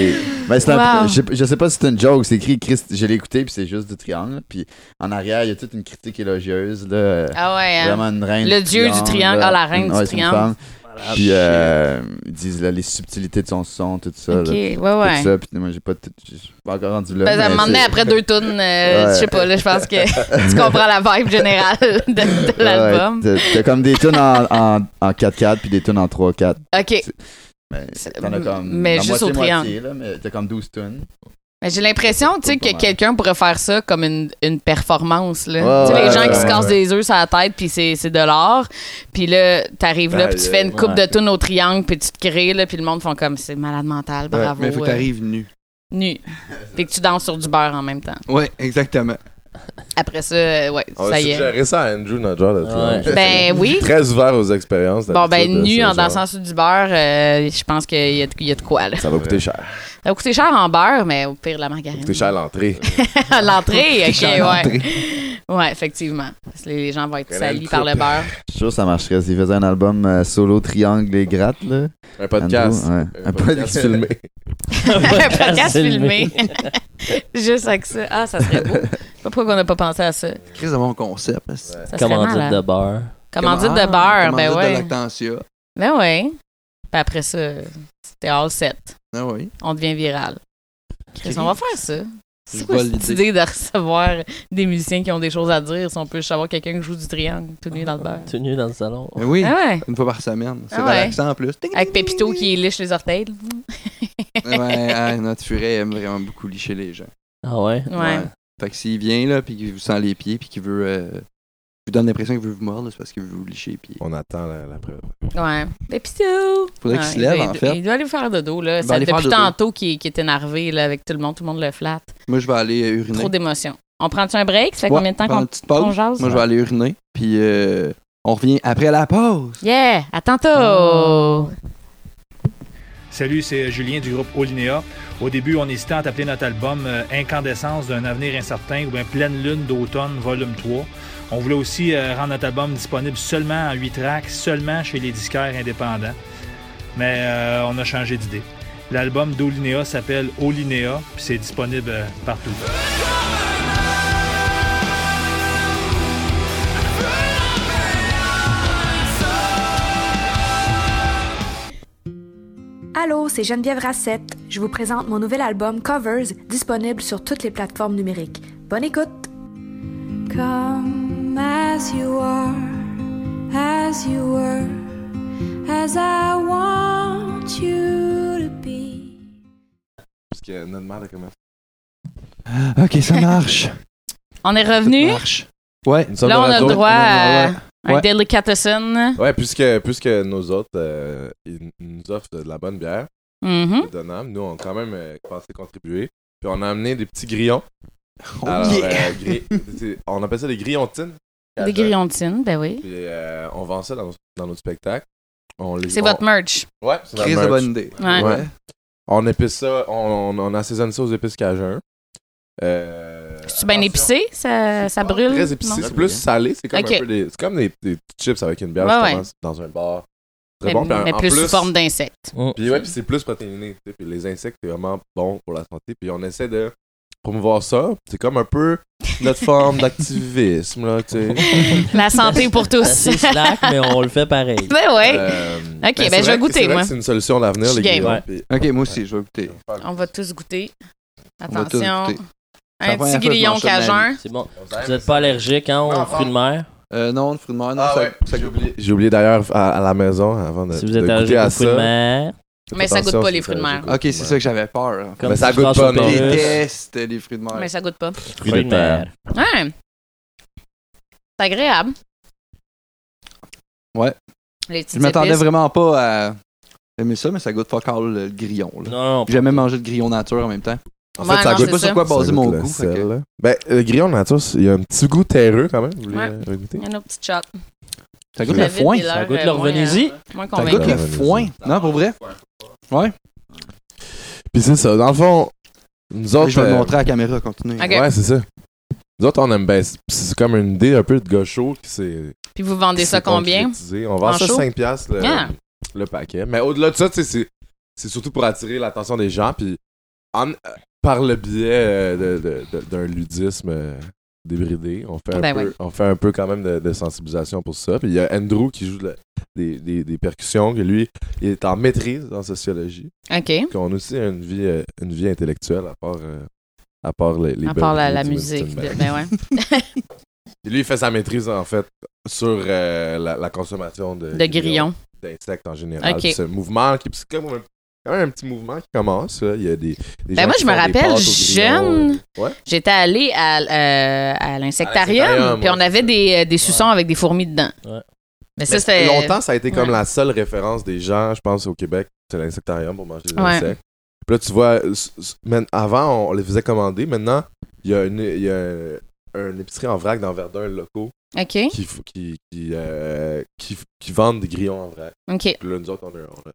Je sais pas si c'est une joke, c'est écrit Christ, je l'ai écouté puis c'est juste du triangle. Puis en arrière, il y a toute une critique élogieuse. Là, Ah ouais, vraiment une reine le dieu du triangle, la reine du triangle. Puis ils disent là, les subtilités de son son, tout ça. Ok, là, ouais. Tout ça, puis moi, j'ai pas encore rendu là. À un moment donné, après 2 tunes, je sais pas, là, je pense que tu comprends la vibe générale de l'album. T'as comme des tunes en 4-4 puis des tunes en 3-4. Ok. T'en as comme mais la juste au triangle. là, mais t'as comme 12 tunes. Mais j'ai l'impression, tu sais, que quelqu'un pourrait faire ça comme une performance, là. Ouais, tu sais, les gens qui se ouais. cassent des œufs sur la tête, puis c'est de l'art. Puis là, t'arrives là, puis tu fais une coupe de tunes au triangle, puis tu te crées, là, puis le monde font comme, c'est malade mental, bravo. Mais il faut que t'arrives nu. Nu. Puis que tu danses sur du beurre en même temps. Ouais, exactement. Après ça, ouais, On ça y est. suggérer ça à Andrew, notre genre de triangle. Ben oui. Très ouvert aux expériences. Bon, ben d'habitude, nu ce en genre. dansant sur du beurre, je pense qu'il y a de quoi, là. Ça va coûter cher. Ça va coûter cher en beurre, mais au pire, la margarine. Ça va coûter cher l'entrée. L'entrée, ok, cher l'entrée. Ouais, effectivement. Parce que les gens vont être Quelle salis coupe. par le beurre. Je suis sûr que ça marcherait s'il faisait un album solo triangle et gratte, là. Un podcast. Andrew, ouais. Un podcast filmé. Un podcast filmé. Juste avec ça. Ah, ça serait beau. Je sais pas pourquoi on n'a pas pensé à ça. Crise de mon concept. Ça serait Commandite malade. de beurre. Commandite de beurre, ben Commandite de ouais. Lactantia. Ben ouais. Puis après ça, c'était all set. Ah oui. On devient viral. Chris, on va faire ça. Je C'est quoi vole cette l'idée. idée de recevoir des musiciens qui ont des choses à dire si on peut savoir quelqu'un qui joue du triangle tout nu dans le beurre? Tout nu dans le salon. Mais oui, Ah ouais. une fois par semaine. C'est Ah ouais. relaxant en plus. Avec Pépito qui liche les orteils. Ouais, notre furet aime vraiment beaucoup licher les gens. Ah ouais? Ouais. Fait que s'il vient là, puis qu'il vous sent les pieds, puis qu'il veut vous donne l'impression qu'il veut vous mordre, c'est parce qu'il veut vous licher. Puis On attend la preuve. Ouais. Pépito! faudrait qu'il se lève, en fait. Il doit aller faire dodo, là. Il va Ça, aller faire depuis dodo. tantôt qu'il est énervé, là, avec tout le monde le flatte. Moi, je vais aller uriner. Trop d'émotions. On prend-tu un break? Ça fait Ouais, combien de temps prends qu'on une petite pause. qu'on jase? Moi, je vais aller uriner, puis on revient après la pause. Yeah! À tantôt! Salut, c'est Julien du groupe Olinéa. Au début, on hésitait à appeler notre album Incandescence d'un avenir incertain ou bien Pleine lune d'automne, volume 3. On voulait aussi rendre notre album disponible seulement en 8 tracks, seulement chez les disquaires indépendants. Mais on a changé d'idée. L'album d'Olinéa s'appelle Olinéa, puis c'est disponible partout. Allô, c'est Geneviève Rassette. Je vous présente mon nouvel album Covers, disponible sur toutes les plateformes numériques. Bonne écoute! Come as you are, as you were, as I want you to be. Parce que notre mère a commencé. Ok, ça marche. On est revenu. Ça marche. Ouais. Nous sommes Là, de on a le retour. droit à un Ouais. delicatessen. Ouais, puisque nos autres, ils nous offrent de la bonne bière, Mhm. de Donham, nous, on a quand même pensé contribuer. Puis on a amené des petits grillons. Oh, Alors, yeah. on appelle ça des grillons-tines. Des grillons-tines, ben oui. Puis on vend ça dans notre spectacle. C'est votre merch. Ouais, c'est Crise notre de merch. bonne idée. Ouais. Ouais. On épice ça, on assaisonne ça aux épices cajun. C'est bien épicé? Ça brûle? Très épicé. Non? C'est plus salé. C'est comme Ok. un peu des petites chips avec une bière Ouais, justement, dans un bar. Très Mais, bon. Puis mais en plus sous forme d'insectes. Puis ouais, puis c'est plus protéiné. Tu sais, puis les insectes, c'est vraiment bon pour la santé. Puis on essaie de promouvoir ça. C'est comme un peu notre forme d'activisme, là, tu sais. La santé pour tous. C'est slack, mais on le fait pareil. Ben ouais. Ok, ben, je vais goûter, moi. C'est une solution d'avenir, Je suis les game. grillons. Ouais. Puis- Ok, moi aussi, je vais goûter. On va tous goûter. On va tous Attention. goûter. C'est la Un première petit fois que je grillon mange ça de ma cajun. C'est bon. Vous n'êtes pas allergique, hein, aux fruits de mer? Non, le fruit de mer, non, Ah ça, ouais, ça j'ai goûte. oublié. J'ai oublié d'ailleurs à la maison avant de, Si vous de êtes goûter allergique à aux fruits de ça. mer, Mais ça goûte Attention, pas les c'est fruits de ça, mer. j'ai Ok, c'est ça que j'avais peur. En fait. comme Mais ça si tu goûte passes pas, au non. Je Taurus. déteste les fruits de mer. Mais ça goûte pas. Fruits de mer. Ouais. C'est agréable. Ouais. Les Je petites m'attendais épices. vraiment pas à aimer ça, mais ça goûte fuck all le grillon. Là. Non, non. J'ai jamais mangé de grillon nature en même temps. En Ouais, fait, ça non, goûte c'est pas ça. sur quoi ça baser goûte mon le goût. Fait que- sel, là. Ben, le grillon nature, il y a un petit goût terreux quand même. Vous voulez Ouais. goûter? Il y a nos petites shots. Ça goûte La le foin. vide et Ça l'heure, goûte le moins, revenez-y. moins Ça goûte convaincu. le foin. Non, pour vrai? Ouais. Puis c'est ça, dans le fond, nous autres... Je vais le montrer à la caméra, continue. Okay. Ouais, c'est ça. Nous autres, on aime bien. C'est comme une idée un peu de gars chaud qui s'est. Puis vous vendez ça combien? On vend ça chaud? 5$ le paquet. Mais au-delà de ça, c'est surtout pour attirer l'attention des gens. Puis par le biais d'un ludisme débridé, on fait un peu quand même de sensibilisation pour ça. Puis il y a Andrew qui joue des percussions, que lui, il est en maîtrise en sociologie. OK. On a aussi une vie intellectuelle à part les à part la musique. Ben ouais. Et lui, il fait sa maîtrise, en fait, sur la consommation de grillons. D'insectes en général. Okay. C'est un mouvement c'est quand même un petit mouvement qui commence. Là. Il y a des ben moi, je me rappelle, jeune, j'étais allée à l'insectarium, puis on avait des suçons avec des fourmis dedans. Ouais. Mais ça, c'était... Longtemps, ça a été comme la seule référence des gens, je pense, au Québec, c'est l'insectarium pour manger des insectes. Puis là, tu vois, avant, on les faisait commander. Maintenant, il y a une épicerie en vrac dans Verdun, locaux, qui vendent des grillons en vrac. OK. Puis là, nous autres, on a...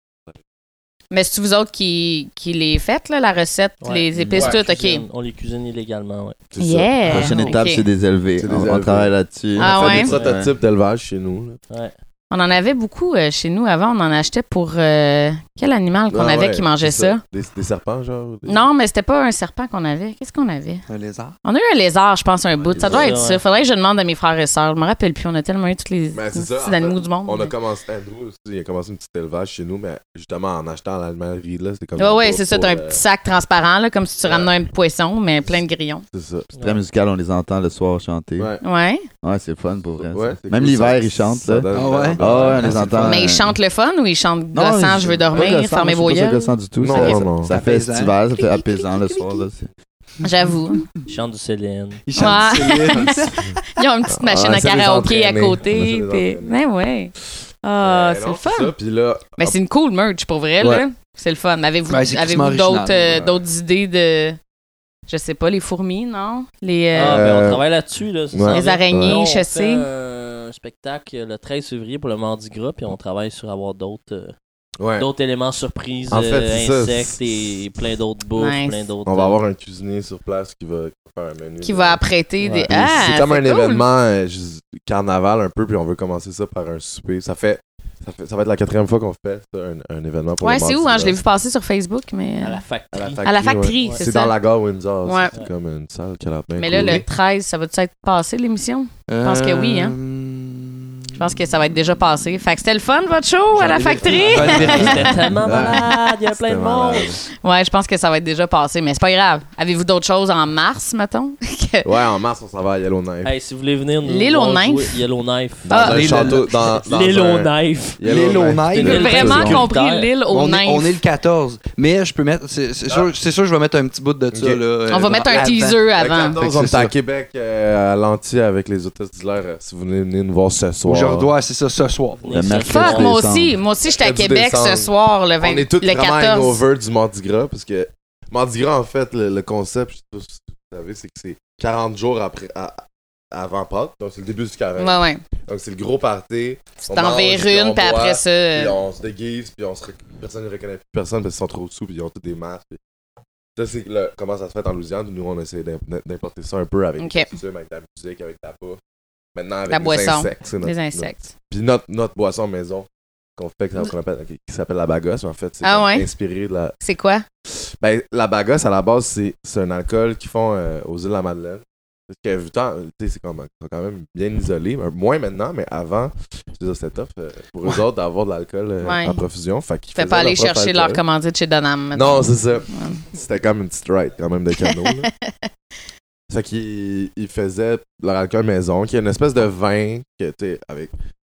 Mais c'est vous autres qui les faites, là, la recette, les épices, tout, OK. On les cuisine illégalement, oui. Yeah! La prochaine étape, c'est des élevés. On travaille là-dessus. Ah, on fait des prototypes d'élevage chez nous. Là. Ouais. On en avait beaucoup chez nous avant. On en achetait pour quel animal qu'on avait qui mangeait ça? Des serpents, genre? Non, mais c'était pas un serpent qu'on avait. Qu'est-ce qu'on avait? Un lézard. On a eu un lézard, je pense, un bout. Ça doit être ça. Faudrait que je demande à mes frères et sœurs. Je me rappelle plus. On a tellement eu tous les petits animaux du monde. On a commencé, Andrew aussi, il a commencé un petit élevage chez nous, mais justement en achetant à l'animallerie, là, c'était comme... Ouais, c'est ça. T'as un petit sac transparent, là, comme si tu ramenais un poisson, mais plein de grillons. C'est ça. C'est très musical, on les entend le soir chanter. Ouais, c'est le fun pour vrai. Ouais, même l'hiver, ils chantent, là. Ah on les entend. Mais ils chantent le fun ou ils chantent gossant, je veux dormir, fermez vos yeux? C'est pas gossant du tout. Non. Ça fait estival, ça fait apaisant le soir. Là. J'avoue. Ils chantent du Céline. Ils chantent du Céline. Ils ont une petite machine à karaoké à côté. Mais ouais. Ah, c'est le fun. Mais c'est une cool merch pour vrai, là. C'est le fun. Avez-vous d'autres idées de... Je sais pas, les fourmis, non? On travaille là-dessus. Là, les araignées, je sais. Un spectacle le 13 février pour le Mardi Gras, puis on travaille sur avoir d'autres éléments surprises, en fait, insectes et plein d'autres bouffes, plein d'autres... On va avoir un cuisinier sur place qui va faire un menu. Qui va apprêter des... c'est comme un événement carnaval un peu, puis on veut commencer ça par un souper. Ça va être la 4e fois qu'on fait ça, un événement pour le Mardi c'est où? Gras. Je l'ai vu passer sur Facebook, mais... À la factory. À la factory, c'est ça. C'est dans la gare Windsor. Ouais. C'est comme une salle qui a l'air bien mais là, le 13, ça va-tu être passé, l'émission? Je pense que oui, hein? Je pense que ça va être déjà passé. Fait que c'était le fun, votre show, à la factory? C'était tellement malade, il y a plein de monde. Ouais, je pense que ça va être déjà passé, mais c'est pas grave. Avez-vous d'autres choses en mars, mettons? Ouais, en mars, on s'en va à Yellowknife. Hey, si vous voulez venir nous Yellowknife? Yellowknife. Dans un château. Yellowknife. Yellowknife. J'ai vraiment compris l'île aux Knife. On est le 14. Mais je peux mettre... C'est sûr, je vais mettre un petit bout de ça. Là, on va mettre un teaser avant. Le 14, on est à Québec, à Lanty, avec les hôtesses d'hilaire. Si vous venez nous voir ce soir. Aujourd'hui, c'est ça, ce soir. Fuck, moi aussi, j'étais à Québec ce soir, le 14. On est tous vraiment hangover du Mardi Gras, parce que Mardi Gras, en fait, le concept, je sais pas si vous savez, c'est que c'est 40 jours avant Pâques, donc c'est le début du carême. Ouais. Donc c'est le gros party. Tu t'en verrunes, puis après ça... Puis on se déguise, puis personne ne reconnaît plus personne parce qu'ils sont trop sous, puis ils ont tous des masques. Puis... Ça, c'est comment ça se fait en Louisiane. Nous, on essaie d'importer ça un peu avec des costumes, avec de la musique, avec de la bouffe. Maintenant, avec la boisson. Insectes. Les insectes. Puis notre boisson maison qu'on appelle, qui s'appelle la bagasse, en fait, c'est inspiré de la... C'est quoi? Ben, la bagasse, à la base, c'est un alcool qu'ils font aux îles de la Madeleine. Parce que, c'est quand même bien isolé. Moins maintenant, mais avant, c'était tough pour eux autres d'avoir de l'alcool en profusion. Fait qu'ils pas aller chercher leur commandite chez Donham. Non, c'est ça. C'était comme une petite ride, quand même, de canot. Fait qu'ils faisaient leur alcool maison, qui est une espèce de vin avec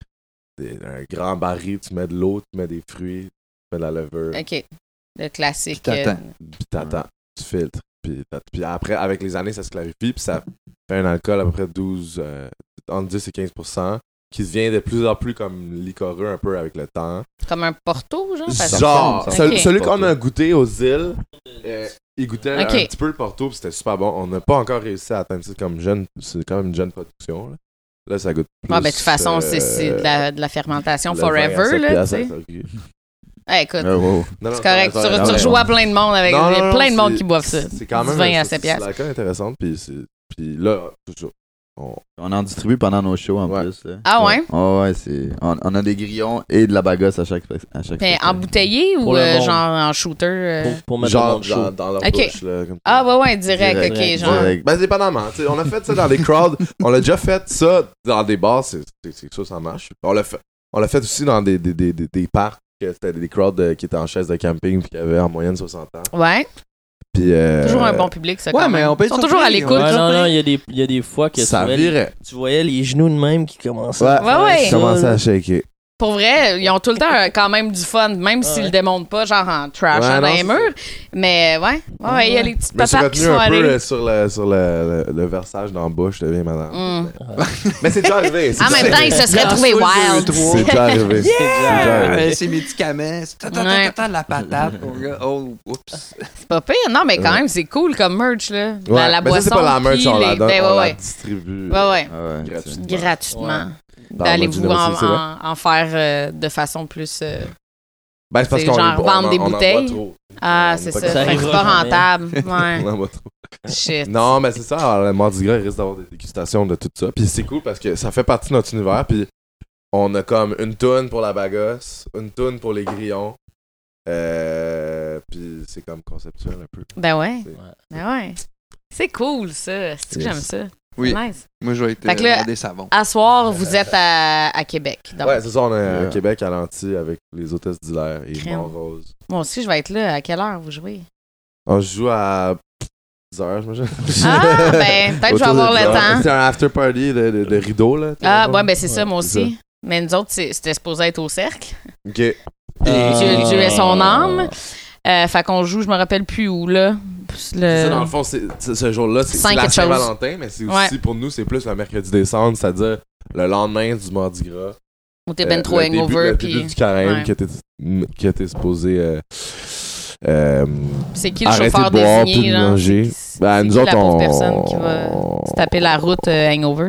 un grand baril, tu mets de l'eau, tu mets des fruits, tu mets de la levure. OK. Le classique. Puis t'attends, tu filtres. Puis après, avec les années, ça se clarifie, puis ça fait un alcool à peu près entre 10 et 15%, qui devient de plus en plus comme liquoreux un peu avec le temps. Comme un Porto, genre? Celui qu'on a goûté aux îles, il goûtait un petit peu le Porto, puis c'était super bon. On n'a pas encore réussi à atteindre ça comme jeune. C'est quand même une jeune production. Là, ça goûte plus. De toute façon, c'est de la fermentation forever. Là, Écoute, wow. Non, c'est correct. Tu rejoues à plein de monde avec plein de monde qui boivent ça. C'est quand même Du vin à 7 c'est piastres. l'alcool intéressante, puis là, toujours. On en distribue pendant nos shows en plus. Là. Ah ouais? Oh, ouais, on a des grillons et de la bagasse à chaque Mais embouteillé ou Pour le monde. genre en shooter? Pour mettre le Genre monde chaud. dans leur Ok. bouche. Là, comme Ah ouais, direct, ok, Direct. genre. Ben, dépendamment. T'sais, on a fait ça dans des crowds. On a déjà fait ça dans des bars. C'est que ça marche. On l'a fait aussi dans des parcs. C'était des crowds qui étaient en chaise de camping puis qui avaient en moyenne 60 ans. Ouais, Puis, toujours un bon public, ça. Ouais, quand mais même. on peut Ils sont toujours à l'écoute. Ouais, non, il y a des fois que ça virait. tu voyais les genoux de même qui commençaient Ouais, à faire ouais. ça, commençait là. à shaker. Pour vrai, ils ont tout le temps quand même du fun, même s'ils le démontent pas, genre en trash Ouais, dans non, les murs. Mais ouais, il y a les petites Je me suis patates qui retenu sont un allées. peu sur le versage dans la bouche, je deviens madame. Mais c'est déjà arrivé. En même temps, ils se seraient trouvés wild. C'est déjà arrivé. C'est déjà arrivé. Ces médicaments, c'est Ouais. la patate, mon gars. Oh, oups. C'est pas pire. Non, mais quand même, c'est cool comme merch, là. Ouais, la mais boisson. ça, c'est pas la merch, puis on la les- donne, ben, on la ouais. distribue. Ouais. gratuitement. Gratuitement. Dans Allez-vous notre générosité, c'est vrai. en faire de façon plus. Ben, c'est parce c'est qu'on genre vendre des on en bouteilles. boit trop. Ah, On c'est est pas ça. Ça Fait que c'est arrivera pas jamais. rentable. On Ouais. en boit trop. Shit. Non, mais c'est ça, alors, le Mardi Gras, il risque d'avoir des dégustations de tout ça. Puis c'est cool parce que ça fait partie de notre univers. Puis on a comme une toune pour la bagasse, une toune pour les grillons. Puis c'est comme conceptuel un peu. Ben ouais. C'est- Ben ouais. C'est cool, ça. C'est que Yes. j'aime ça. Oui. C'est nice. Moi, je vais être Fait que là- dans des savons. À soir, vous êtes à Québec. Donc, Ouais, c'est ça, on est à Yeah. Québec, à l'Anti, avec les hôtesses d'Hilaire et Crème. Montrose. moi aussi, je vais être là. À quelle heure vous jouez? On joue à 10 heures, j'imagine. Ah, ben, peut-être que je vais Autour avoir de le 10 heures. temps. C'est un after party de rideau, là. Ah, ouais, ben c'est ça, moi c'est aussi. Mais nous autres, c'était supposé être au cercle. Ok. Et Dieu est son âme. Fait qu'on joue, je me rappelle plus où, là. Ça, dans le fond, ce jour-là, c'est 5 la quelque chose. Saint-Valentin, mais c'est aussi, Ouais. pour nous, c'est plus le mercredi décembre, c'est-à-dire le lendemain du Mardi Gras. Où t'es ben trop le début- hangover. le Puis début du carême ouais. qui était supposé c'est qui le arrêter chauffeur de boire désigné, puis de là? manger. C'est Ben, qui nous autres, la pauvre on... personne qui va se taper la route hangover?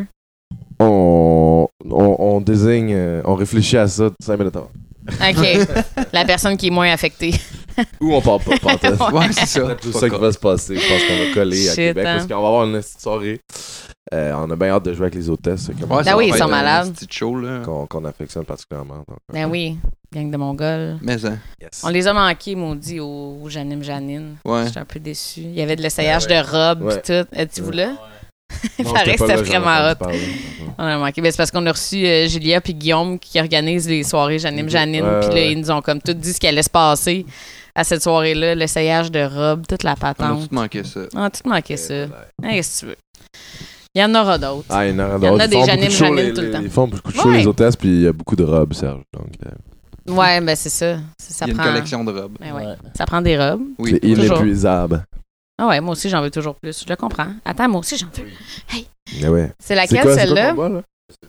On désigne, on réfléchit à ça 5 minutes avant. OK. La personne qui est moins affectée. Ou on part pas, pantoute. Ouais, c'est ça. C'est tout ça qui va se passer. Je pense qu'on va coller à Shit, Québec hein. parce qu'on va avoir une petite soirée. On a bien hâte de jouer avec les hôtesses. C'est comme Ouais, ça ça oui, va ils sont être un malades. petit show, là. qu'on affectionne particulièrement. Donc, Ben oui, gang de Mongols. Mais ça. yes. On les a manqués, maudits, au Janine Janine. Ouais. J'étais un peu déçue. Il y avait de l'essayage Ouais. de robes Ouais. pis tout. Êtes-vous là? Il Non, paraît j'étais que pas c'était là, j'en ai vraiment hot. entendu parler. On a manqué. Ben, c'est parce qu'on a reçu Julia puis Guillaume qui organisent les soirées Janine Janine. Ouais, Puis là, ouais. ils nous ont comme tout dit ce qui allait se passer à cette soirée-là. L'essayage de robes, toute la On a patente. tout manqué ça. On a tout manqué ça. Qu'est-ce que tu veux? Il y en aura d'autres. Ah, il y en a Il y en d'autres. a Ils des font Janine beaucoup de shows, Janine tout le temps. Ils font beaucoup de shows, Ouais. les hôtesses, puis il y a beaucoup de robes, Serge. Donc, Ouais, ben c'est ça. Ça Il y a une prend... collection de robes. Ben ouais. Ouais. Ça prend des robes. Oui. c'est toujours. inépuisable. Ah ouais, moi aussi, j'en veux toujours plus. Je le comprends. Attends, moi aussi, j'en veux. Mais ouais. C'est C'est laquelle, quoi, c'est quoi celle-là? ton bas, là?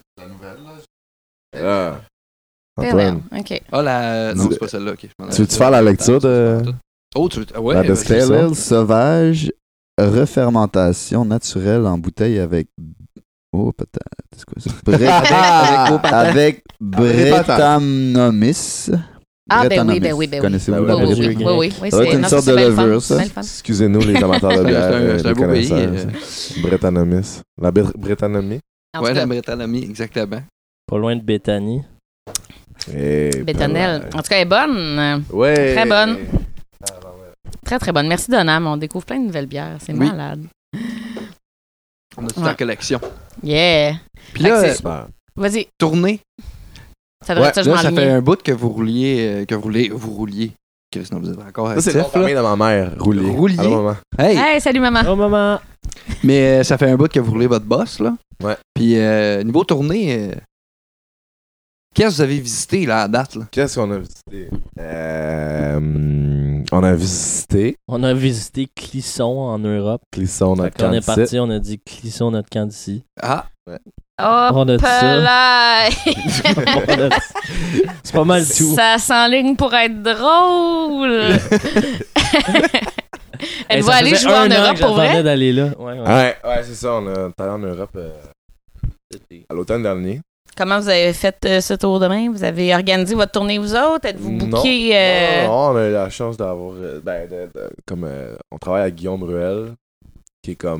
Ah. Ben Antoine, ouais, OK. Ah, la. Non, Tu- c'est pas celle-là. Ok. je m'en tu veux-tu allais faire la dire. lecture de... Oh, tu veux. Ouais, La vas-y. description. Pale ale sauvage, refermentation naturelle en bouteille avec. Oh, peut-être. C'est quoi ça? Avec Brettanomyces. Ah, ben oui, Brettanomyces. ben oui, ben oui. Connaissez-vous Ben la Oui, oui, Brettanomyces? oui, oui, oui, Ça doit être une non, sorte c'est de bien le fun, levure, c'est ça. bien le fun. Excusez-nous, les amateurs de bière. C'est un les beau pays. connaisseurs. Brettanomyces. La Brettanomie. En Ouais, tout cas, la Britannie, exactement. Pas loin de Bethany. Bétonnelle. En tout cas, elle est bonne. Ouais. Très bonne. Très, très bonne. Merci, Donam. On découvre plein de nouvelles bières. C'est Oui. malade. On a tout Ouais. en collection. Yeah. Puis là, Fait que Super. Vas-y. tournée. Ça devrait Ouais, être ça, je Là, ça fait m'enlignais. un bout que vous rouliez. Vous rouliez. Chris, non, vous êtes encore Ça, c'est actif, la famille là. de ma mère. Roulier. Roulier. Allô, maman. Hey! Hey, salut, maman. Oh, maman! Mais ça fait un bout que vous roulez votre boss, là. Ouais. Puis, niveau tournée, qu'est-ce que vous avez visité, là, à date, là? Qu'est-ce qu'on a visité? On a visité On a visité Clisson en Europe. Clisson, Fait notre qu'on est candidat. parti, on a dit Clisson, notre camp d'ici. Ah! Oh, On a dit ça. pelaille. C'est pas mal tout. Ça s'enligne pour être drôle. Elle va Ça aller faisait jouer en un an Europe que pour j'attendais vrai? d'aller là. Ouais, ouais. Ouais, c'est ça. On est allé en Europe à l'automne dernier. Comment vous avez fait ce tour de main? Vous avez organisé votre tournée vous autres? Êtes-vous booké? Non, on a eu la chance d'avoir... on travaille avec Guillaume Ruel, qui est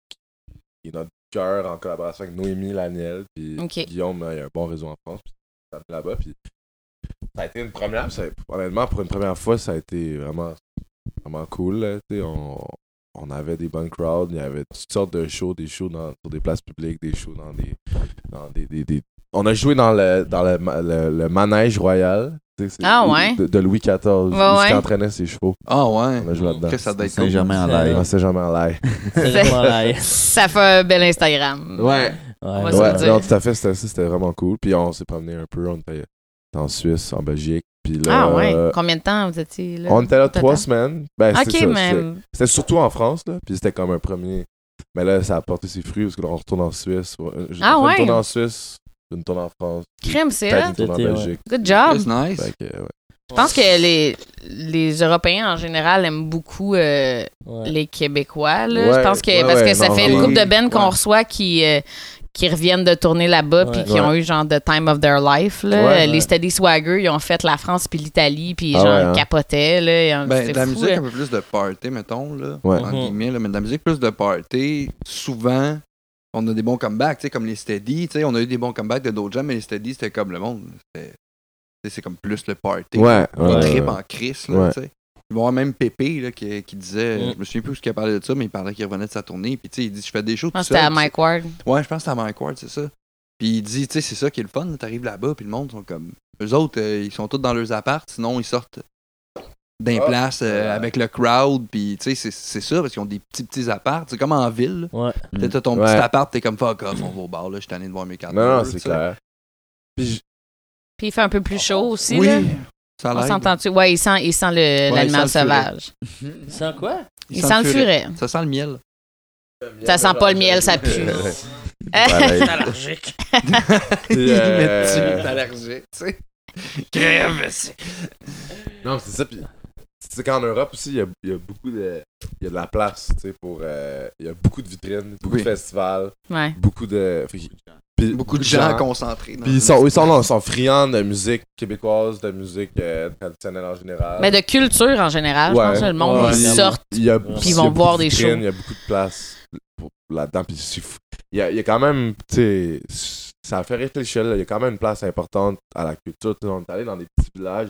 notre cœur en collaboration avec Noémie Laniel. Puis Guillaume, il a un bon réseau en France. Puis ça a là-bas. Puis ça a été une première. Honnêtement, pour une première fois, ça a été vraiment, vraiment cool. Là, on avait des bonnes crowds. Il y avait toutes sortes de shows, des shows sur des places publiques, des shows dans des on a joué dans le manège royal. Ouais. De Louis XIV, où il entraînait ses chevaux. Ah ouais. On a joué là-dedans. Saint-Germain-en-Laye. Saint-Germain-en-Laye. Ça fait un bel Instagram. Ouais. On va se le dire. Non, tout à fait, c'était vraiment cool. Puis on s'est promené un peu, on était en Suisse, en Belgique. Puis là, combien de temps vous étiez là? On était là 3 semaines. Ben, mais... C'était surtout en France, là. Puis c'était comme un premier... Mais là, ça a porté ses fruits, parce que là, on retourne en Suisse. Une tournée en Suisse, une tournée en France. Crème, c'est là. Une tournée en Belgique. Good job. That's nice. Je pense que les Européens en général aiment beaucoup les Québécois. Là. Je pense que parce que ça fait une couple de bands qu'on reçoit qui reviennent de tourner là-bas puis qui ont eu genre the time of their life. Là. Les Steady Swagger, ils ont fait la France puis l'Italie puis capotaient. Là. De la musique un peu plus de party, mettons, là, entre guillemets, là, mais de la musique plus de party, souvent, on a des bons comebacks, comme les Steady. On a eu des bons comebacks de d'autres gens, mais les Steady, c'était comme le monde. C'est comme plus le party. On trip en crise. Là, t'sais. Il va y avoir même Pépé là, qui disait, je me souviens plus ce qu'il parlait de ça, mais il parlait qu'il revenait de sa tournée. Puis il dit, je fais des shows tout seul. C'était à Mike Ward. Ouais, je pense que c'était à Mike Ward, c'est ça. Puis il dit, c'est ça qui est le fun. T'arrives là-bas, puis le monde sont comme. Eux autres, ils sont tous dans leurs apparts, sinon ils sortent d'un place avec le crowd. Puis c'est ça, parce qu'ils ont des petits apparts. C'est comme en ville. T'as ton petit appart, t'es comme fuck off, on va au bar, là, je suis tanné de voir mes cartes. Non, c'est clair. Puis il fait un peu plus chaud aussi. Oui. Là. On s'entend-tu? Ouais, il sent l'animal sauvage. Il sent quoi? Il sent le furet. Ça sent le miel. Ça sent pas le miel, ça pue. T'es allergique. T'es allergique, tu sais. Crève, Non, c'est ça. Puis, c'est qu'en Europe aussi, il y a beaucoup de... Il y a de la place, tu sais, pour... il y a beaucoup de vitrines, beaucoup de festivals, beaucoup de... Beaucoup de gens concentrés. Puis ils sont friands de musique québécoise, de musique traditionnelle en général. Mais de culture en général, je pense que le monde, ils sortent, puis ils vont voir des shows. Il y a beaucoup de place là-dedans. Puis il y a quand même, tu sais, ça fait réfléchir, là, il y a quand même une place importante à la culture. T'sais, on est allé dans des petits villages,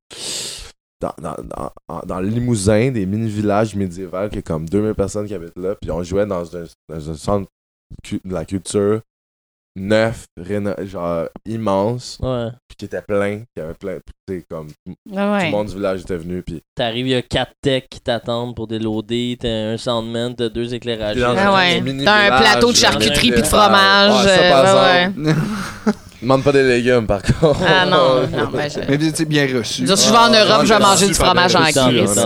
dans le Limousin, des mini-villages médiévaux, qui est comme 2000 personnes qui habitent là. Puis on jouait dans un centre de la culture neuf, genre immense, puis qui était plein, qui avait plein, tu sais, comme tout le monde du village était venu, puis t'arrives, il y a 4 techs qui t'attendent pour déloader, t'as un soundman, t'as 2 éclairages. T'as un plateau de charcuterie puis de fromage. Demande pas des légumes, par contre. Ah non, mais vous étiez bien reçu. Si je vais en Europe, je vais manger du fromage en crise.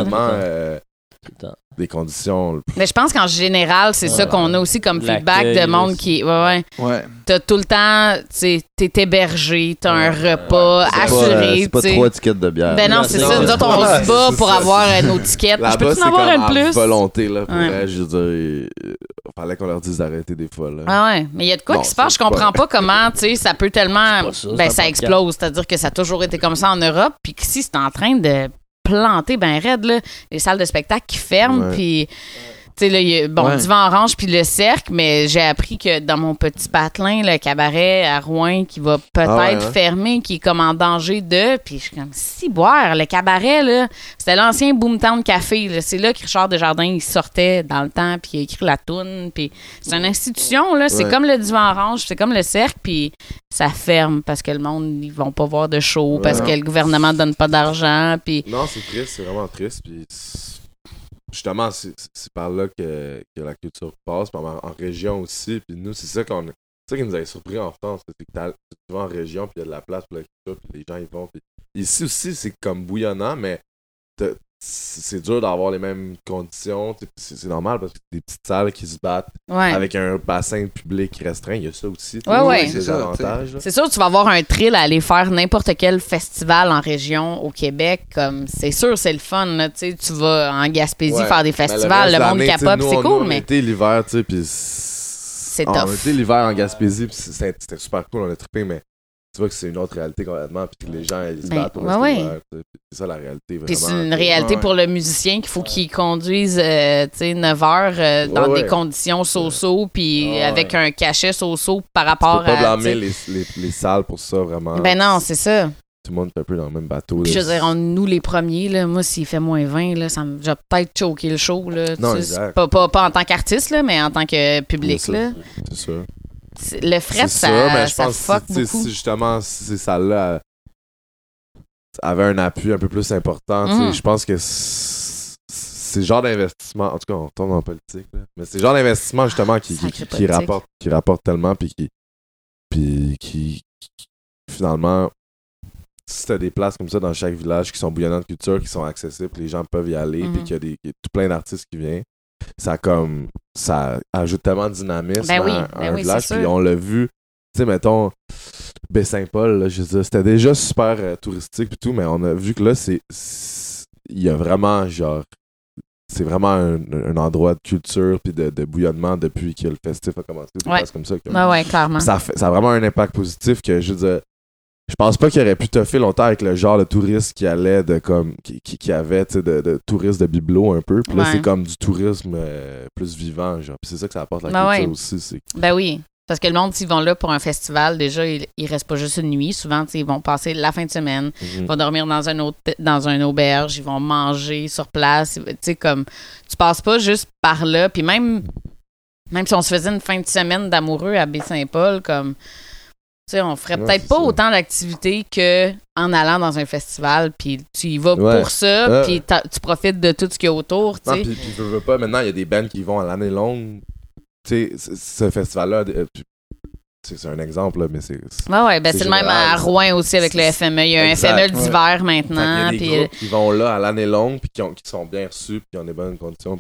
Des conditions. Mais je pense qu'en général, c'est ça qu'on a aussi comme feedback de monde qui. T'as tout le temps, t'es hébergé, t'as un repas assuré. C'est pas 3 tickets de bière. Ben non, c'est ça. Nous autres, on se bat pour avoir nos tickets. Je peux en avoir un de plus? Volonté, là. Pour vrai, je veux dire, fallait qu'on leur dise d'arrêter des fois, là. Ah ouais. Mais il y a de quoi qui se passe. Je comprends pas comment, tu sais, ça peut tellement. Ça explose. C'est-à-dire que ça a toujours été comme ça en Europe. Puis qu'ici, c'est en train de planté ben raide, là, les salles de spectacle qui ferment, puis tu sais, là, il y a, Divan Orange puis le Cercle, mais j'ai appris que dans mon petit patelin, le cabaret à Rouen qui va peut-être fermer, qui est comme en danger de, puis je suis comme, si boire, le cabaret, là, c'était l'ancien Boomtown Café, là, c'est là que Richard Desjardins, il sortait dans le temps, puis il a écrit la toune, puis c'est une institution, là, c'est comme le Divan Orange, c'est comme le Cercle, puis ça ferme parce que le monde, ils vont pas voir de show, parce que le gouvernement donne pas d'argent, puis... Non, c'est triste, c'est vraiment triste, puis... Justement, c'est par là que la culture passe, puis en région aussi. Puis nous, c'est ça qui nous avait surpris en France. C'est que tu vas en région, puis il y a de la place pour la culture, puis les gens y vont. Puis ici aussi, c'est comme bouillonnant, mais c'est dur d'avoir les mêmes conditions. C'est normal parce que c'est des petites salles qui se battent avec un bassin public restreint. Il y a ça aussi. C'est avantages. C'est sûr, tu vas avoir un thrill à aller faire n'importe quel festival en région au Québec. Comme c'est sûr, c'est le fun. Là, tu vas en Gaspésie faire des festivals. Le monde capote, c'est cool. Mais été l'hiver, tu sais, puis c'est tough. On a été l'hiver en Gaspésie, puis c'était super cool. On a trippé, mais tu vois que c'est une autre réalité complètement, puis que les gens, ils se battent pour rester ouverts. C'est ça la réalité, vraiment. Puis c'est une réalité pour le musicien qu'il faut qu'il conduise 9 heures dans des conditions so-so, puis avec un cachet so-so par rapport à... Tu peux pas blâmer les salles pour ça, vraiment. Ben non, c'est ça. Tout le monde est un peu dans le même bateau. Puis je veux dire, nous les premiers, là, moi, s'il fait moins 20, là, j'ai peut-être choqué le show. Là, non, exact. Pas en tant qu'artiste, là, mais en tant que public. Là. C'est sûr. Le fret, ça fuck beaucoup. Si justement ces salles-là avaient un appui un peu plus important, je pense que c'est le genre d'investissement, en tout cas on retourne en politique, là, mais c'est le genre d'investissement justement qui rapporte tellement, puis qui finalement, si t'as des places comme ça dans chaque village qui sont bouillonnantes de culture, qui sont accessibles, les gens peuvent y aller, puis qu'il y a tout plein d'artistes qui viennent, ça ajoute tellement de dynamisme à un village. Puis on l'a vu, tu sais, mettons, Baie-Saint-Paul, là, je veux dire, c'était déjà super touristique et tout, mais on a vu que là, il y a vraiment, genre, c'est vraiment un endroit de culture puis de bouillonnement depuis que le festif a commencé. Des comme ça. Clairement. Ça a vraiment un impact positif que, je veux dire, je pense pas qu'il aurait pu toffer longtemps avec le genre de touristes qui allait de comme qui avait de touristes de bibelot un peu. Puis là c'est comme du tourisme plus vivant, genre. Puis c'est ça que ça apporte la culture aussi. Ben oui. Parce que le monde, s'ils vont là pour un festival, déjà, ils restent pas juste une nuit. Souvent, ils vont passer la fin de semaine, ils vont dormir dans une auberge, ils vont manger sur place. Tu sais, comme, tu passes pas juste par là. Puis même si on se faisait une fin de semaine d'amoureux à Baie-Saint-Paul, comme... Tu sais, on ferait peut-être pas autant d'activités qu'en allant dans un festival, puis tu y vas pour ça, puis tu profites de tout ce qu'il y a autour, tu sais. Puis je veux pas, maintenant, il y a des bands qui vont à l'année longue. Tu sais, ce festival-là, c'est un exemple, là, mais c'est... c'est le même à Rouen aussi avec le FME. Il y a un FME d'hiver maintenant. Il y a des groupes qui vont là à l'année longue, puis qui sont bien reçus, puis qui ont des bonnes conditions,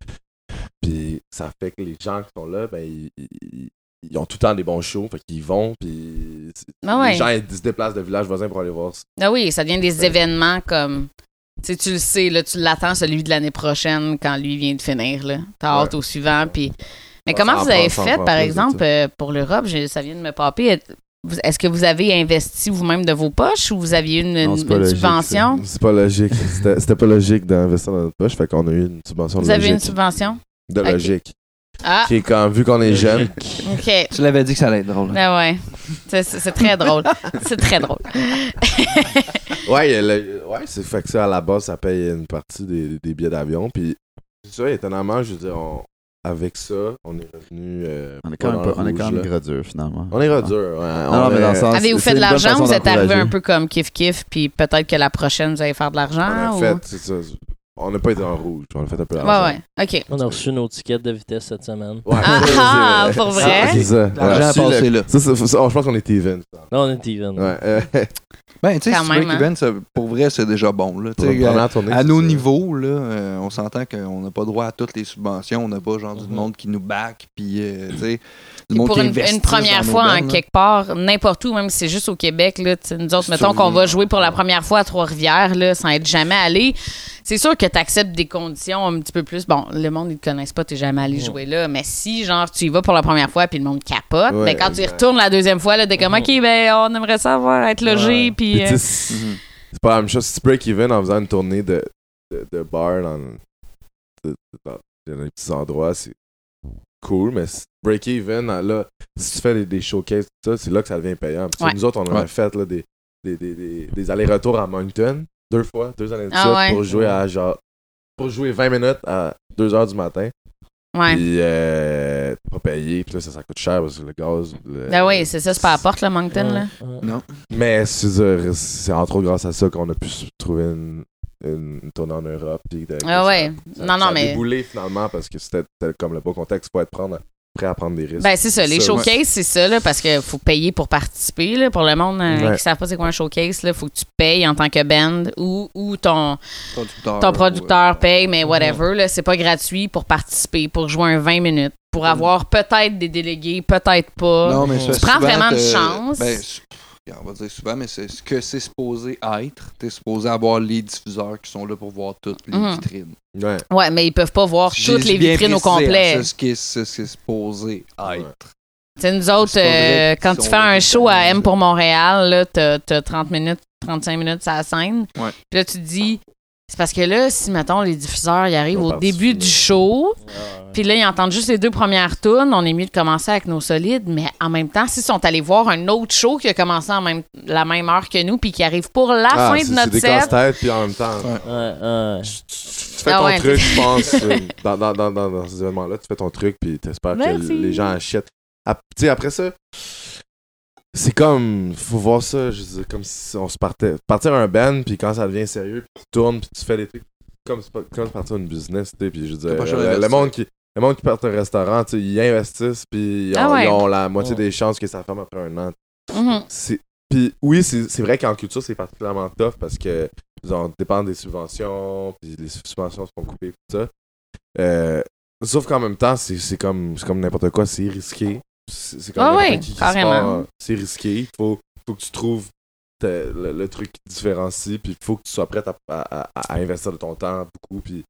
puis ça fait que les gens qui sont là, ben, ils ont tout le temps des bons shows, fait qu'ils vont, puis les gens ils se déplacent de village voisin pour aller voir ça. Ah oui, ça devient des événements comme... Tu sais, tu le sais, là, tu l'attends celui de l'année prochaine quand lui vient de finir. Là. T'as hâte au suivant, puis... Mais comment vous avez fait, par exemple, pour l'Europe, ça vient de me popper, est-ce que vous avez investi vous-même de vos poches ou vous aviez une subvention? C'est pas logique. C'était pas logique d'investir dans notre poche, fait qu'on a eu une subvention de logique. Vous avez une subvention? De logique. Qui est comme, vu qu'on est jeune. OK. Tu l'avais dit que ça allait être drôle. Ben ouais. C'est très drôle. C'est très drôle. C'est fait que ça, à la base, ça paye une partie des billets d'avion. Puis, c'est ça, étonnamment, je veux dire, avec ça, on est revenu. On est quand même gradure, finalement. On est gradure, mais dans le sens, avez-vous fait de l'argent ou vous êtes arrivé un peu comme kiff-kiff, puis peut-être que la prochaine, vous allez faire de l'argent? On a fait, c'est ça. On n'a pas été en rouge, on a fait un peu d'argent. OK. On a reçu nos tickets de vitesse cette semaine. Pour vrai? C'est ça. L'argent a passé là. Je pense qu'on est even. Non, on est even. Ben, tu sais, si even, pour vrai, c'est déjà bon. Là. À nos niveaux, là, on s'entend qu'on n'a pas droit à toutes les subventions. On n'a pas genre du monde qui nous back. Puis, tu sais, le monde pour qui une première fois, en quelque part, n'importe où, même si c'est juste au Québec, là, nous autres, mettons qu'on va jouer pour la première fois à Trois-Rivières, là, sans être jamais allé. C'est sûr que tu acceptes des conditions un petit peu plus. Bon, le monde, ils ne te connaissent pas, tu n'es jamais allé jouer là. Mais si, genre, tu y vas pour la première fois puis le monde capote, ben, quand tu y retournes la deuxième fois, là, t'es comme, OK, ben, on aimerait savoir être logé. Puis, c'est pas la même chose. Si tu break-even en faisant une tournée de bar dans des petits endroits, c'est cool. Mais break-even, là, si tu fais des showcases, tout ça, c'est là que ça devient payant. Puis nous autres, on a fait là, des allers-retours à Moncton. 2 années de ça pour jouer 20 minutes à 2h du matin. Ouais. Puis pas payé, puis là ça coûte cher parce que le gaz. Ben oui, c'est ça, c'est pas à la porte, le Moncton, là. Non. Mais c'est entre autres grâce à ça qu'on a pu trouver une tournée en Europe. Puis ça a déboulé finalement parce que c'était comme le beau contexte pour être prêt à prendre des risques. Ben c'est ça, les showcases, c'est ça, là, parce qu'il faut payer pour participer. Là, pour le monde qui ne savent pas c'est quoi un showcase, il faut que tu payes en tant que band ou ton producteur paye, mais whatever. Là, c'est pas gratuit pour participer, pour jouer un 20 minutes, pour avoir peut-être des délégués, peut-être pas. Non, mais tu prends vraiment de chance. On va dire souvent, mais c'est ce que c'est supposé être. T'es supposé avoir les diffuseurs qui sont là pour voir toutes les vitrines. Ouais, mais ils peuvent pas voir toutes les vitrines au complet. C'est ce qui est supposé être. sais, nous autres, quand tu fais un show à M pour Montréal, là, t'as 30 minutes, 35 minutes à la scène. Ouais. Puis là, tu te dis, c'est parce que là, si, mettons, les diffuseurs, ils arrivent au début du show, puis là, ils entendent juste les 2 premières tunes, on est mieux de commencer avec nos solides, mais en même temps, s'ils sont allés voir un autre show qui a commencé la même heure que nous, puis qui arrive pour la fin de notre set. C'est des casse-têtes, puis en même temps, tu fais ton truc, je pense, dans ces événements-là, tu fais ton truc, puis t'espères que les gens achètent. Tu sais, après ça, c'est comme, faut voir ça, je veux dire, comme si on se partir un band, puis quand ça devient sérieux, puis tu tournes, puis tu fais des trucs comme partir une business, tu sais, puis je veux dire, le monde qui part un restaurant, tu sais, ils investissent, puis ils ont la moitié des chances que ça ferme après un an. Puis oui, c'est vrai qu'en culture, c'est particulièrement tough, parce que on dépend des subventions, puis les subventions sont coupées, tout ça. Sauf qu'en même temps, c'est comme n'importe quoi, c'est risqué. C'est comme carrément. C'est risqué. Faut que tu trouves le truc qui différencie, puis il faut que tu sois prête à investir de ton temps beaucoup. Puis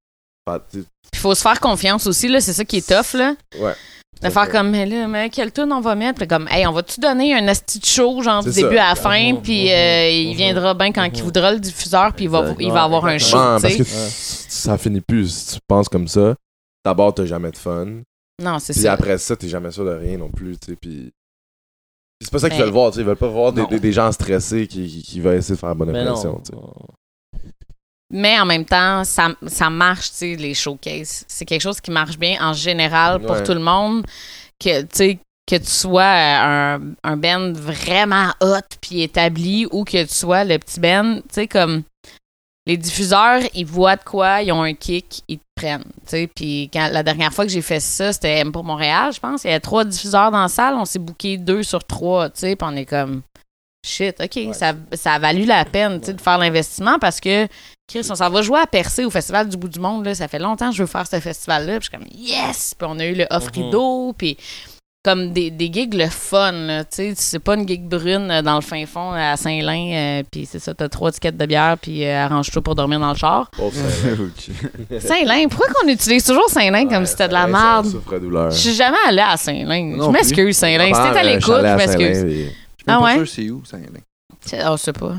il faut se faire confiance aussi, là, c'est ça qui est tough. Là. Ouais. De faire comme, mais quelle tune on va mettre? Puis comme, hey, on va-tu donner un asti de show, genre du début à la fin, puis il viendra bien quand il voudra le diffuseur, puis il va avoir un show. Parce que ça finit plus. Si tu penses comme ça, d'abord, t'as jamais de fun. Non, c'est ça. Puis après ça, t'es jamais sûr de rien non plus, tu sais, puis c'est pas ça qu'ils veulent voir, tu sais, ils veulent pas voir des gens stressés qui veulent essayer de faire la bonne impression, tu sais. Mais en même temps, ça marche, tu sais, les showcases. C'est quelque chose qui marche bien en général pour tout le monde, que, tu sais, que tu sois un band vraiment hot puis établi ou que tu sois le petit band, tu sais, comme les diffuseurs, ils voient de quoi, ils ont un kick, ils te prennent. Puis la dernière fois que j'ai fait ça, c'était M pour Montréal, je pense. Il y avait 3 diffuseurs dans la salle, on s'est booké 2 sur 3, puis on est comme shit, OK, ça a valu la peine de faire l'investissement parce que Chris, on s'en va jouer à Percé au Festival du Bout du Monde, là, ça fait longtemps que je veux faire ce festival-là, puis je suis comme yes! Puis on a eu le off-rideau, puis comme des gigs le fun, là, tu sais, c'est pas une gig brune dans le fin fond à Saint-Lin, puis c'est ça, t'as 3 tickets de bière, puis arrange-toi pour dormir dans le char. Oh, Saint-Lin. Saint-Lin, pourquoi qu'on utilise toujours Saint-Lin comme si c'était de la merde? Je suis jamais allée à Saint-Lin. Je m'excuse, Saint-Lin. Si t'es à l'écoute, je m'excuse. Je suis même pas sûr c'est où, Saint-Lin. Je sais pas.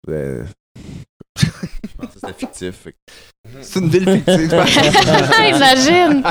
C'était fictif. C'est une ville fictive. Imagine!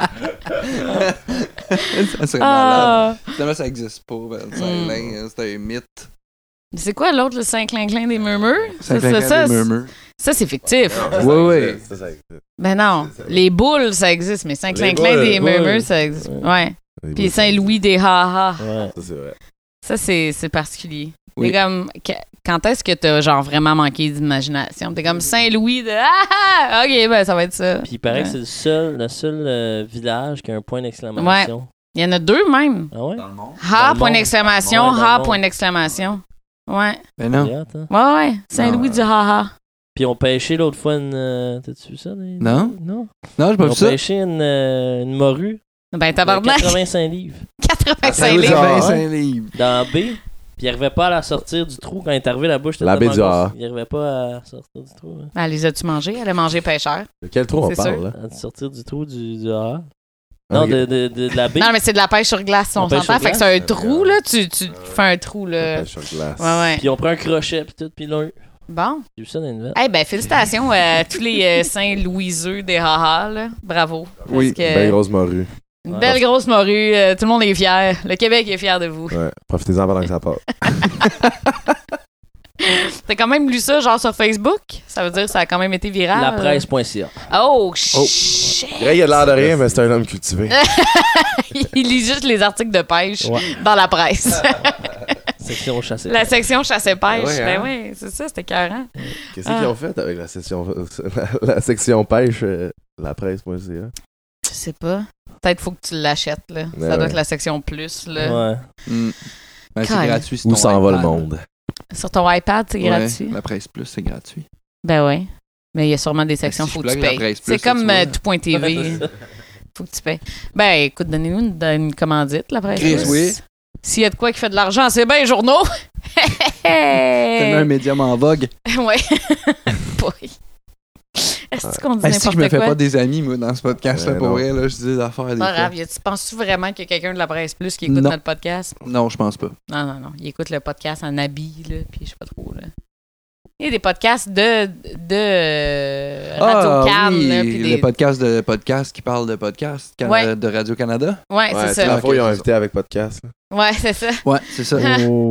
Ça serait malade. Finalement, ça existe pas. Saint-Lin, c'est un mythe. C'est quoi l'autre, le Saint-Clinclin des Murmures? Saint-Clinclin des Murmures. Ça, c'est fictif. Oui. Ben non. Les boules, ça existe, mais Saint-Clinclin des Murmures, ça existe. Ouais. Puis Saint-Louis des Ha-Ha. Ouais, ça, c'est vrai. Ça, c'est particulier. Oui. T'es comme, quand est-ce que t'as genre vraiment manqué d'imagination? T'es comme Saint-Louis de ah! OK, ben ça va être ça. Puis il paraît que c'est le seul village qui a un point d'exclamation. Ouais. Il y en a 2 même. Ah ouais? Dans le monde. Ha, point d'exclamation, Ouais, ha, point d'exclamation. Ouais. Ben non. Ouais. Saint-Louis du ha-ha. Puis on pêchait l'autre fois une. T'as-tu vu ça? Non. Non, j'ai pas vu ça. On pêchait une morue. Ben tabarnak. 85 livres. 85 livres. 85 livres. Dans la baie. Puis il arrivait pas à la sortir du trou. Quand il est arrivé, la bouche était La baie du tellement Ha. grosse, il arrivait pas à sortir du trou. Hein. Elle les as-tu mangés? Elle a mangé pêcheur. De quel trou on C'est parle, sûr. là? À sortir du trou du Ha. Non, Ok. de la baie. Non, mais c'est de la pêche sur glace, on La pêche s'entend. sur Fait que c'est un glace. trou, là. Tu fais un trou, là. Pêche sur glace. Ouais. Puis on prend un crochet, puis tout, puis là, Bon. j'ai vu ça dans une nouvelle. Eh ben, félicitations à tous les Saint-Louiseux des ha-ha, là. Bravo. Parce Oui, que Belle grosse morue. une belle grosse morue. Tout le monde est fier. Le Québec est fier de vous. Ouais, profitez-en pendant que ça part. T'as quand même lu ça, genre sur Facebook? Ça veut dire que ça a quand même été viral? Lapresse.ca. Oh, shit! Greg, il a l'air de rien, mais c'est un homme cultivé. Il lit juste les articles de pêche Ouais. dans la presse. Section chassé. La section chasse-pêche. Ouais, Ben hein? oui, c'est ça, c'était écœurant. Qu'est-ce qu'ils ont fait avec la section pêche, la presse.ca? Je sais pas. Peut-être faut que tu l'achètes, là. Ouais, Ça doit ouais. être la section plus, là. Ouais. Ben, c'est Calme. gratuit. sur Où ton s'en va le iPad. monde? Sur ton iPad, c'est Ouais, gratuit. La Presse Plus, c'est gratuit. Ben oui. Mais il y a sûrement des sections, si faut je que tu plug la payes. Presse Plus, C'est comme tu vois. tout.tv. Faut que tu payes. Ben écoute, donnez-nous une commandite, la presse. Chris, Plus. oui. S'il y a de quoi qui fait de l'argent, c'est bien les journaux. Tellement un médium en vogue. Ouais. Oui. Est-ce qu'on dit Est-ce que je me n'importe fais quoi? pas des amis, moi, dans ce podcast-là, Ouais, pour non. vrai, là, je dis des affaires des Pas fois. grave. Penses-tu vraiment qu'il y a quelqu'un de la presse plus qui écoute Non. notre podcast? Non, je pense pas. Non. Il écoute le podcast en habit, là, puis je sais pas trop, là. Il y a des podcasts de Radio-Can, oui, là, puis le des... podcast qui parle de podcast Ouais. de Radio-Canada. Ouais, c'est ça. La fois, ils ont Ok, invité avec podcast. là. Ouais, c'est ça. Ouais, c'est ça.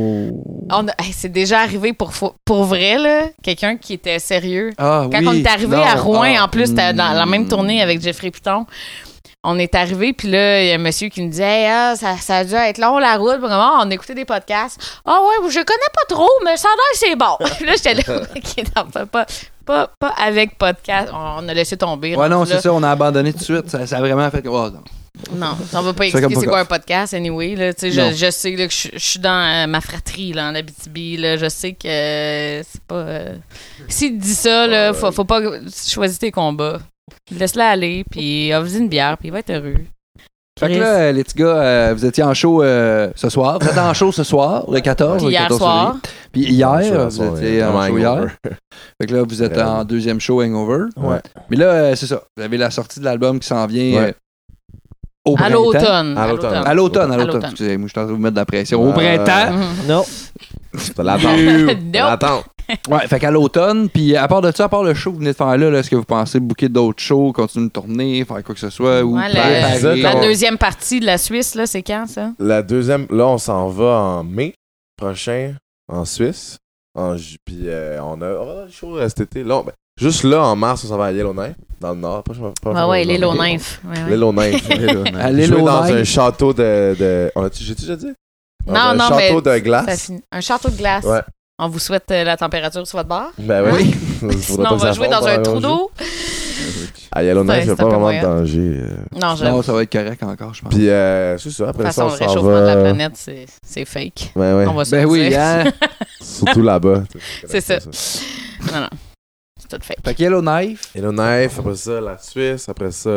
C'est déjà arrivé pour vrai, là, quelqu'un qui était sérieux. Ah, Quand oui. on est arrivé Non, à Rouen, ah, en plus, c'était dans la même tournée avec Jeffrey Piton. On est arrivé, puis là, il y a un monsieur qui nous disait hey, ça a dû être long, la route. Puis comment on écoutait des podcasts. Ah ouais, je connais pas trop, mais ça a l'air c'est bon. Puis là, j'étais là, OK, pas avec podcast. On a laissé tomber. Ouais, non, rendu c'est là. ça, on a abandonné tout de suite. Ça a vraiment fait que. Oh, non. Non, on va pas C'est comme expliquer c'est pas quoi un grave. podcast, anyway. Là, tu sais, je sais là, que je suis dans ma fratrie, là, en Abitibi. Là, je sais que c'est pas... S'il te dit ça, là, faut pas choisir tes combats. Laisse-la aller, puis offre-y une bière, puis il va être heureux. Fait que là, les petits gars, vous étiez en show ce soir. Vous êtes en show ce soir, le 14. Puis le hier 14 soir, Puis hier, Show, vous étiez en show hier. Fait que là, vous êtes en deuxième show Hangover. Ouais. Mais là, c'est ça. Vous avez la sortie de l'album qui s'en vient Ouais. au à printemps. l'automne. À l'automne. À l'automne. l'automne. Excusez-moi, je suis en train de vous mettre de la pression. Au Ouais. printemps. Non. T'as l'attente. Nope. L'attente. Ouais, fait qu'à l'automne, puis à part de ça, à part le show que vous venez de faire là, est-ce que vous pensez booker d'autres shows, continuer de tourner, faire quoi que ce soit, ou Ouais, préparer? la on- deuxième partie de la Suisse, là, c'est quand, ça? La deuxième, là, on s'en va en mai prochain en Suisse. Puis on a le show cet été. Là, juste là, en mars, on s'en va à Yellowknife, dans le nord. Ouais, l'île aux nymphes. Ouais, ouais. Yellowknife. À l'île Jouer aux dans un Nymphes. château de... J'ai-tu déjà dit? Dans Non, un non, château mais de glace. ça finit. Un château de glace. Ouais. On vous souhaite la température sur votre bar. Ben oui. Sinon, on va jouer dans un trou d'eau. À Yellowknife, il n'y C'est a un pas peu vraiment moyen. de danger. Non, j'avoue. Non, ça va être correct encore, je pense. Puis, c'est ça. De toute Après ça, façon, on le s'en réchauffement de la va... planète, c'est fake. Ouais, ouais. On va se Ben le oui, dire. hein? Surtout là-bas. C'est ça. Non. C'est tout fake. Fait que Yellowknife. Yellowknife, après ça, la Suisse, après ça...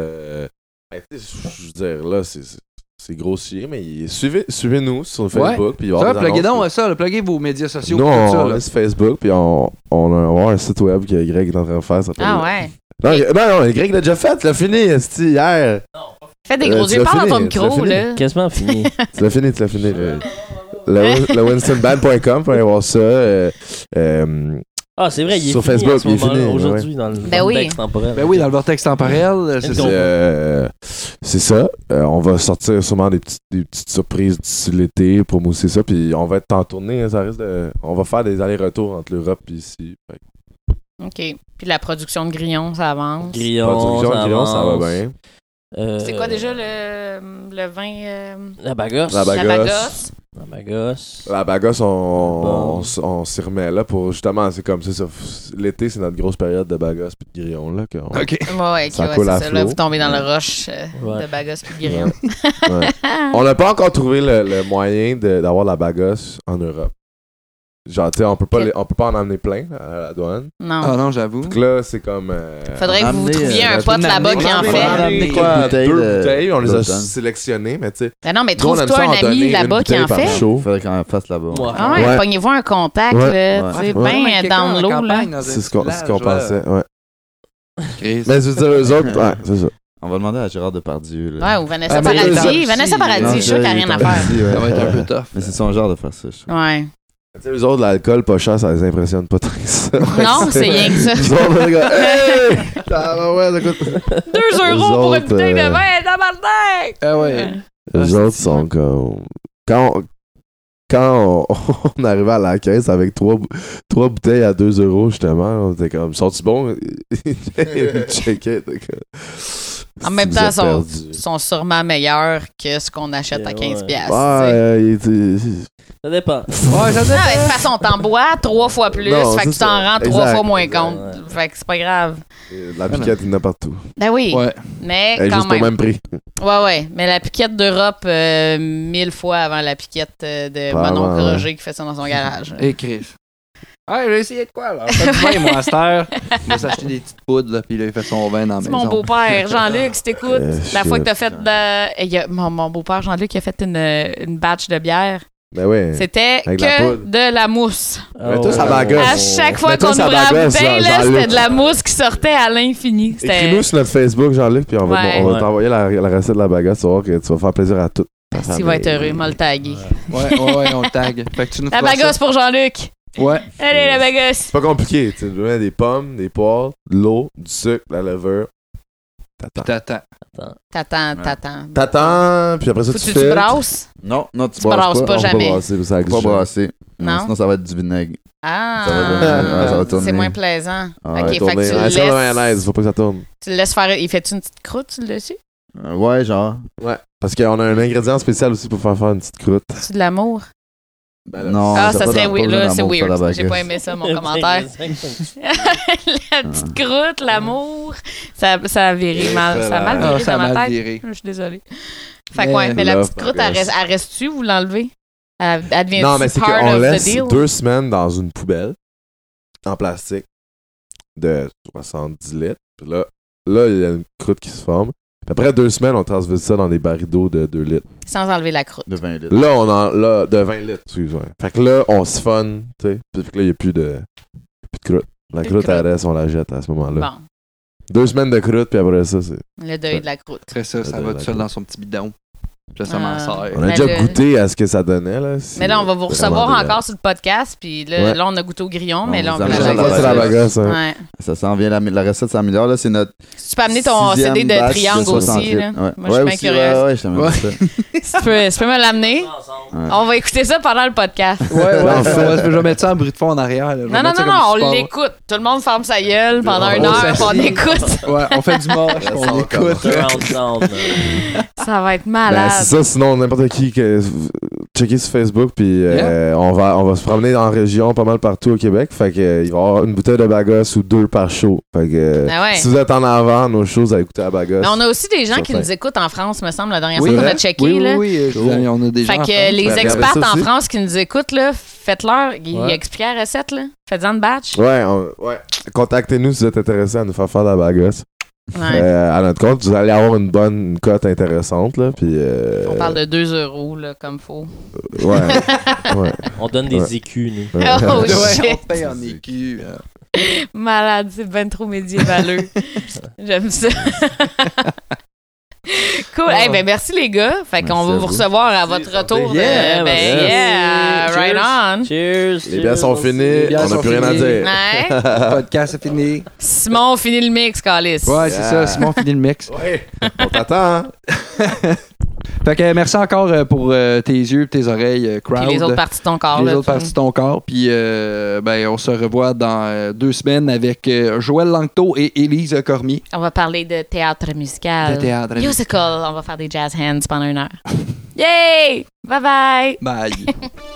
je veux dire, là, c'est grossier, mais suivez-nous sur Facebook. Puis il va y Ça, avoir des pluguez annonces, donc ça, pluguez vos médias sociaux. Nous, tout ça, on là. est sur Facebook, puis on va avoir un site web que Greg est en train de faire. Ça s'appelle- Ah ouais. Non, Greg l'a déjà fait, tu l'as fini, esti, hier. Fais des gros tu yeux. l'as Parle dans ton fini, tu l'as micro, fini. là. Quasiment fini. Tu l'as fini. Le winstonband.com, pour aller voir ça. Ah, c'est vrai, il est Sur fini Facebook, à ce il est moment-là, fini, aujourd'hui, dans le Ben oui. contexte temporel. Ben oui, dans le vortex temporel, c'est ça. C'est ça. On va sortir sûrement des petites surprises d'ici l'été pour mousser ça. Puis on va être en tournée. Ça risque de... On va faire des allers-retours entre l'Europe et ici. Fait que OK. Puis la production de Grillon, ça avance. Grillon, ça va bien. C'est quoi déjà le vin? La bagasse. La La bagosse. La bagasse. La bagasse, on s'y remet là pour justement, c'est comme ça. L'été, c'est notre grosse période de bagasse puis de grillon là. OK. Ouais, OK, Ça ouais, coule c'est à ça. Là, flot. vous tombez dans le rush Ouais. de bagosse puis de Grillon. Ouais. On n'a pas encore trouvé le moyen d'avoir la bagasse en Europe. Genre, tu sais, on peut pas en emmener plein à la douane. Non. Ah non, j'avoue. Donc là, c'est comme. Faudrait que vous Amener, trouviez un pote là-bas qui en On a fait. amené Deux quoi, bouteilles deux de- bouteilles, on les a d'automne. sélectionnées, mais tu sais. Ben non, mais Nous, on aime trouve-toi ça un en ami donner là-bas une qui en bouteille par fait. show. Faudrait qu'on fasse là-bas. Ouais. Ah ouais, Ouais. pognez-vous un contact, Ouais. là, tu sais, Ouais. ben dans l'eau, là. C'est ce qu'on pensait, ouais. Chris. Mais je veux dire, eux autres, ouais, c'est ça. On va demander à Gérard Depardieu. Là. Ouais, ou Vanessa Ah, mais Paradis. eux autres Vanessa aussi, Paradis, Non, je suis sûre qu'elle a il rien est à faire. ici, ouais. Ça va être un peu tough. Mais c'est son genre de faire ça, je trouve. Ouais. Tu sais, eux autres, l'alcool pas cher, ça les impressionne pas tant que ça. Non, c'est rien que ça. Eux autres, les gars, hey! Ah ouais, ça coûte. 2 € pour une autres, bouteille de vin, tabarnak! Ah ouais. Eux autres sont comme. Quand on arrivait à la caisse avec 3 bouteilles à 2 €, justement, on était comme, sont-ils bons? Ils checkaient, t'es comme, En même vous temps, êtes perdus. sont sûrement meilleurs que ce qu'on achète à 15$. Ouais, il était. Ça dépend. Ouais, ça Non, mais de toute façon, t'en bois 3 fois plus, Non, fait que c'est tu t'en ça. rends 3 Exact. fois moins compte. Ouais. Fait que c'est pas grave. La piquette, il y en a partout. Ben oui, Ouais. mais Elle est quand juste au même. même prix. Ouais. Mais la piquette d'Europe, 1000 fois avant la piquette de Pas mon oncle avant, Roger qui fait ça dans son garage. Et Chris. Ouais, j'ai essayé de quoi, là? Fait du vin, moi, à cette heure. Il va s'acheter des petites poudres, là, puis là, il fait son vin dans la C'est maison. mon beau-père, Jean-Luc, si t'écoutes. La fois que t'as fait shit. mon beau-père Jean-Luc a fait une batch de bière. Ben ouais. C'était Avec la que poudre. de la mousse. Mets-toi sa bagosse. À chaque fois Mets-toi qu'on sa ouvrait la bagosse, bouteille, là, Jean-Luc. c'était de la mousse qui sortait à l'infini. C'était- Écris-nous sur notre Facebook, Jean-Luc, puis on va, Ouais. on va Ouais. t'envoyer la recette de la bagosse. Tu vas voir que tu vas faire plaisir à toute ta Il famille. va être heureux, m'a le tagué. Ouais, on le tag. Fait que tu nous La feras bagosse pour Jean-Luc. ça. Ouais. Allez, la bagosse. C'est pas compliqué. Tu mets des pommes, des poires, de l'eau, du sucre, la levure. T'attends. T'attends, puis après ça, Faut tu que tu fais. brasses. Non, tu Tu brasses pas On va jamais. brasser, ça Pas brasser. Non. Sinon, ça va être du vinaigre. Ah, Ça va tourner. Ouais, ça va tourner. c'est moins plaisant. Ah, Ok, ouais, fait que tu Ouais, le ça, la laisses, mayonnaise, faut pas que ça tourne. tu le laisses faire. Il fait-tu une petite croûte sur le dessus? Ouais, genre. Ouais. Parce qu'on a un ingrédient spécial aussi pour faire une petite croûte. C'est de l'amour? Non, Ah, ça ça pas serait dans- weird. pas Là, dans c'est l'amour sur la weird. J'ai baguette. pas aimé ça, mon commentaire. La petite croûte, l'amour. Ça a viré mal. Ça a mal viré ça a dans ma mal tête. viré. Je suis désolée. Fait que ouais, mais la love petite croûte, baguette. elle reste-tu? Vous l'enlevez? Elle devient Non, mais c'est part qu'on of the laisse deal? 2 semaines dans une poubelle en plastique de 70 litres. Puis là, il y a une croûte qui se forme. Puis après 2 semaines, on transvise ça dans des barils d'eau de 2 litres. Sans enlever la croûte. De 20 litres. Là, de 20 litres, excuse-moi. Fait que là, on siphonne, tu sais. Puis là, il n'y a plus de croûte. La Plus de croûte, elle croûte. reste, on la jette à ce moment-là. Bon, 2 semaines de croûte, puis après ça, c'est. le deuil de la croûte. Après ça, ça va tout seul dans son petit bidon. Puis là, ça m'en sert. On a Mais déjà le- goûté à ce que ça donnait, là. Mais là, on va vous recevoir vraiment encore sur le podcast. Puis là, Ouais. là, on a goûté au grillon, mais On là, on vous veut amène la à la baguette. C'est la bagosse, hein. Ouais. Ça s'en vient, la recette s'améliore. Là, c'est notre. Tu peux amener ton CD 6e de batch triangle 60 aussi. Là. litres. Ouais. Moi, je suis bien aussi, curieuse. Ouais, je t'amène ça. Tu peux me l'amener. Ouais. On va écouter ça pendant le podcast. Ouais, En fait. je vais mettre ça en bruit de fond en arrière. Là. Je vais Non, non, mettre ça non, comme non, on support. l'écoute. Tout le monde ferme sa gueule pendant Ouais, une heure, ça, puis on c'est- écoute. Ouais, on fait du moche, on écoute. Surround sound. Ça va être Ben, malade. c'est ça, sinon n'importe qui checker sur Facebook, puis on va se promener en région pas mal partout au Québec. Fait que il va y avoir une bouteille de bagosse ou 2 par show. Fait que Ah ouais. si vous êtes en avant, nos choses à écouter à bagosse. Mais on a aussi des gens qui Certain. nous écoutent en France, me semble, la dernière Oui, fois qu'on vrai? a checké. Oui, là. oui, on a des gens Fait en que France. les regardez experts ça en aussi. France qui nous écoutent, là, faites-leur, ils Ouais. expliquent la recette, là. Faites-en une batch. Ouais, contactez-nous si vous êtes intéressés à nous faire faire de la bagosse. Ouais. À notre compte, vous allez avoir une bonne cote intéressante, là. Puis, On parle de 2 €, là, comme faut. Ouais. Ouais. On donne des Ouais. écus, nous. Ouais. Oh Ouais, shit! on paye en écu. Malade, c'est ben trop médiévaleux. J'aime ça. Cool. Eh ben, merci les gars. Fait qu'on Merci va à vous vous. recevoir à votre retour. Yeah, Yeah, merci. right on. Cheers. Les bières sont finies, Les bières on n'a sont plus rien à finies. dire. Ouais. Le podcast est fini. Simon, finit le mix, Calis. Ouais, c'est ça. Simon finit le mix. Ouais. On t'attend, hein? Fait que merci encore pour tes yeux et tes oreilles, crowd. Puis les autres parties de ton corps. Les là, autres parties de ton corps. Puis ben, on se revoit dans 2 semaines avec Joël Langto et Élise Cormier. On va parler de théâtre musical. De théâtre. Musical. On va faire des jazz hands pendant 1 heure. Yay! Bye bye! Bye.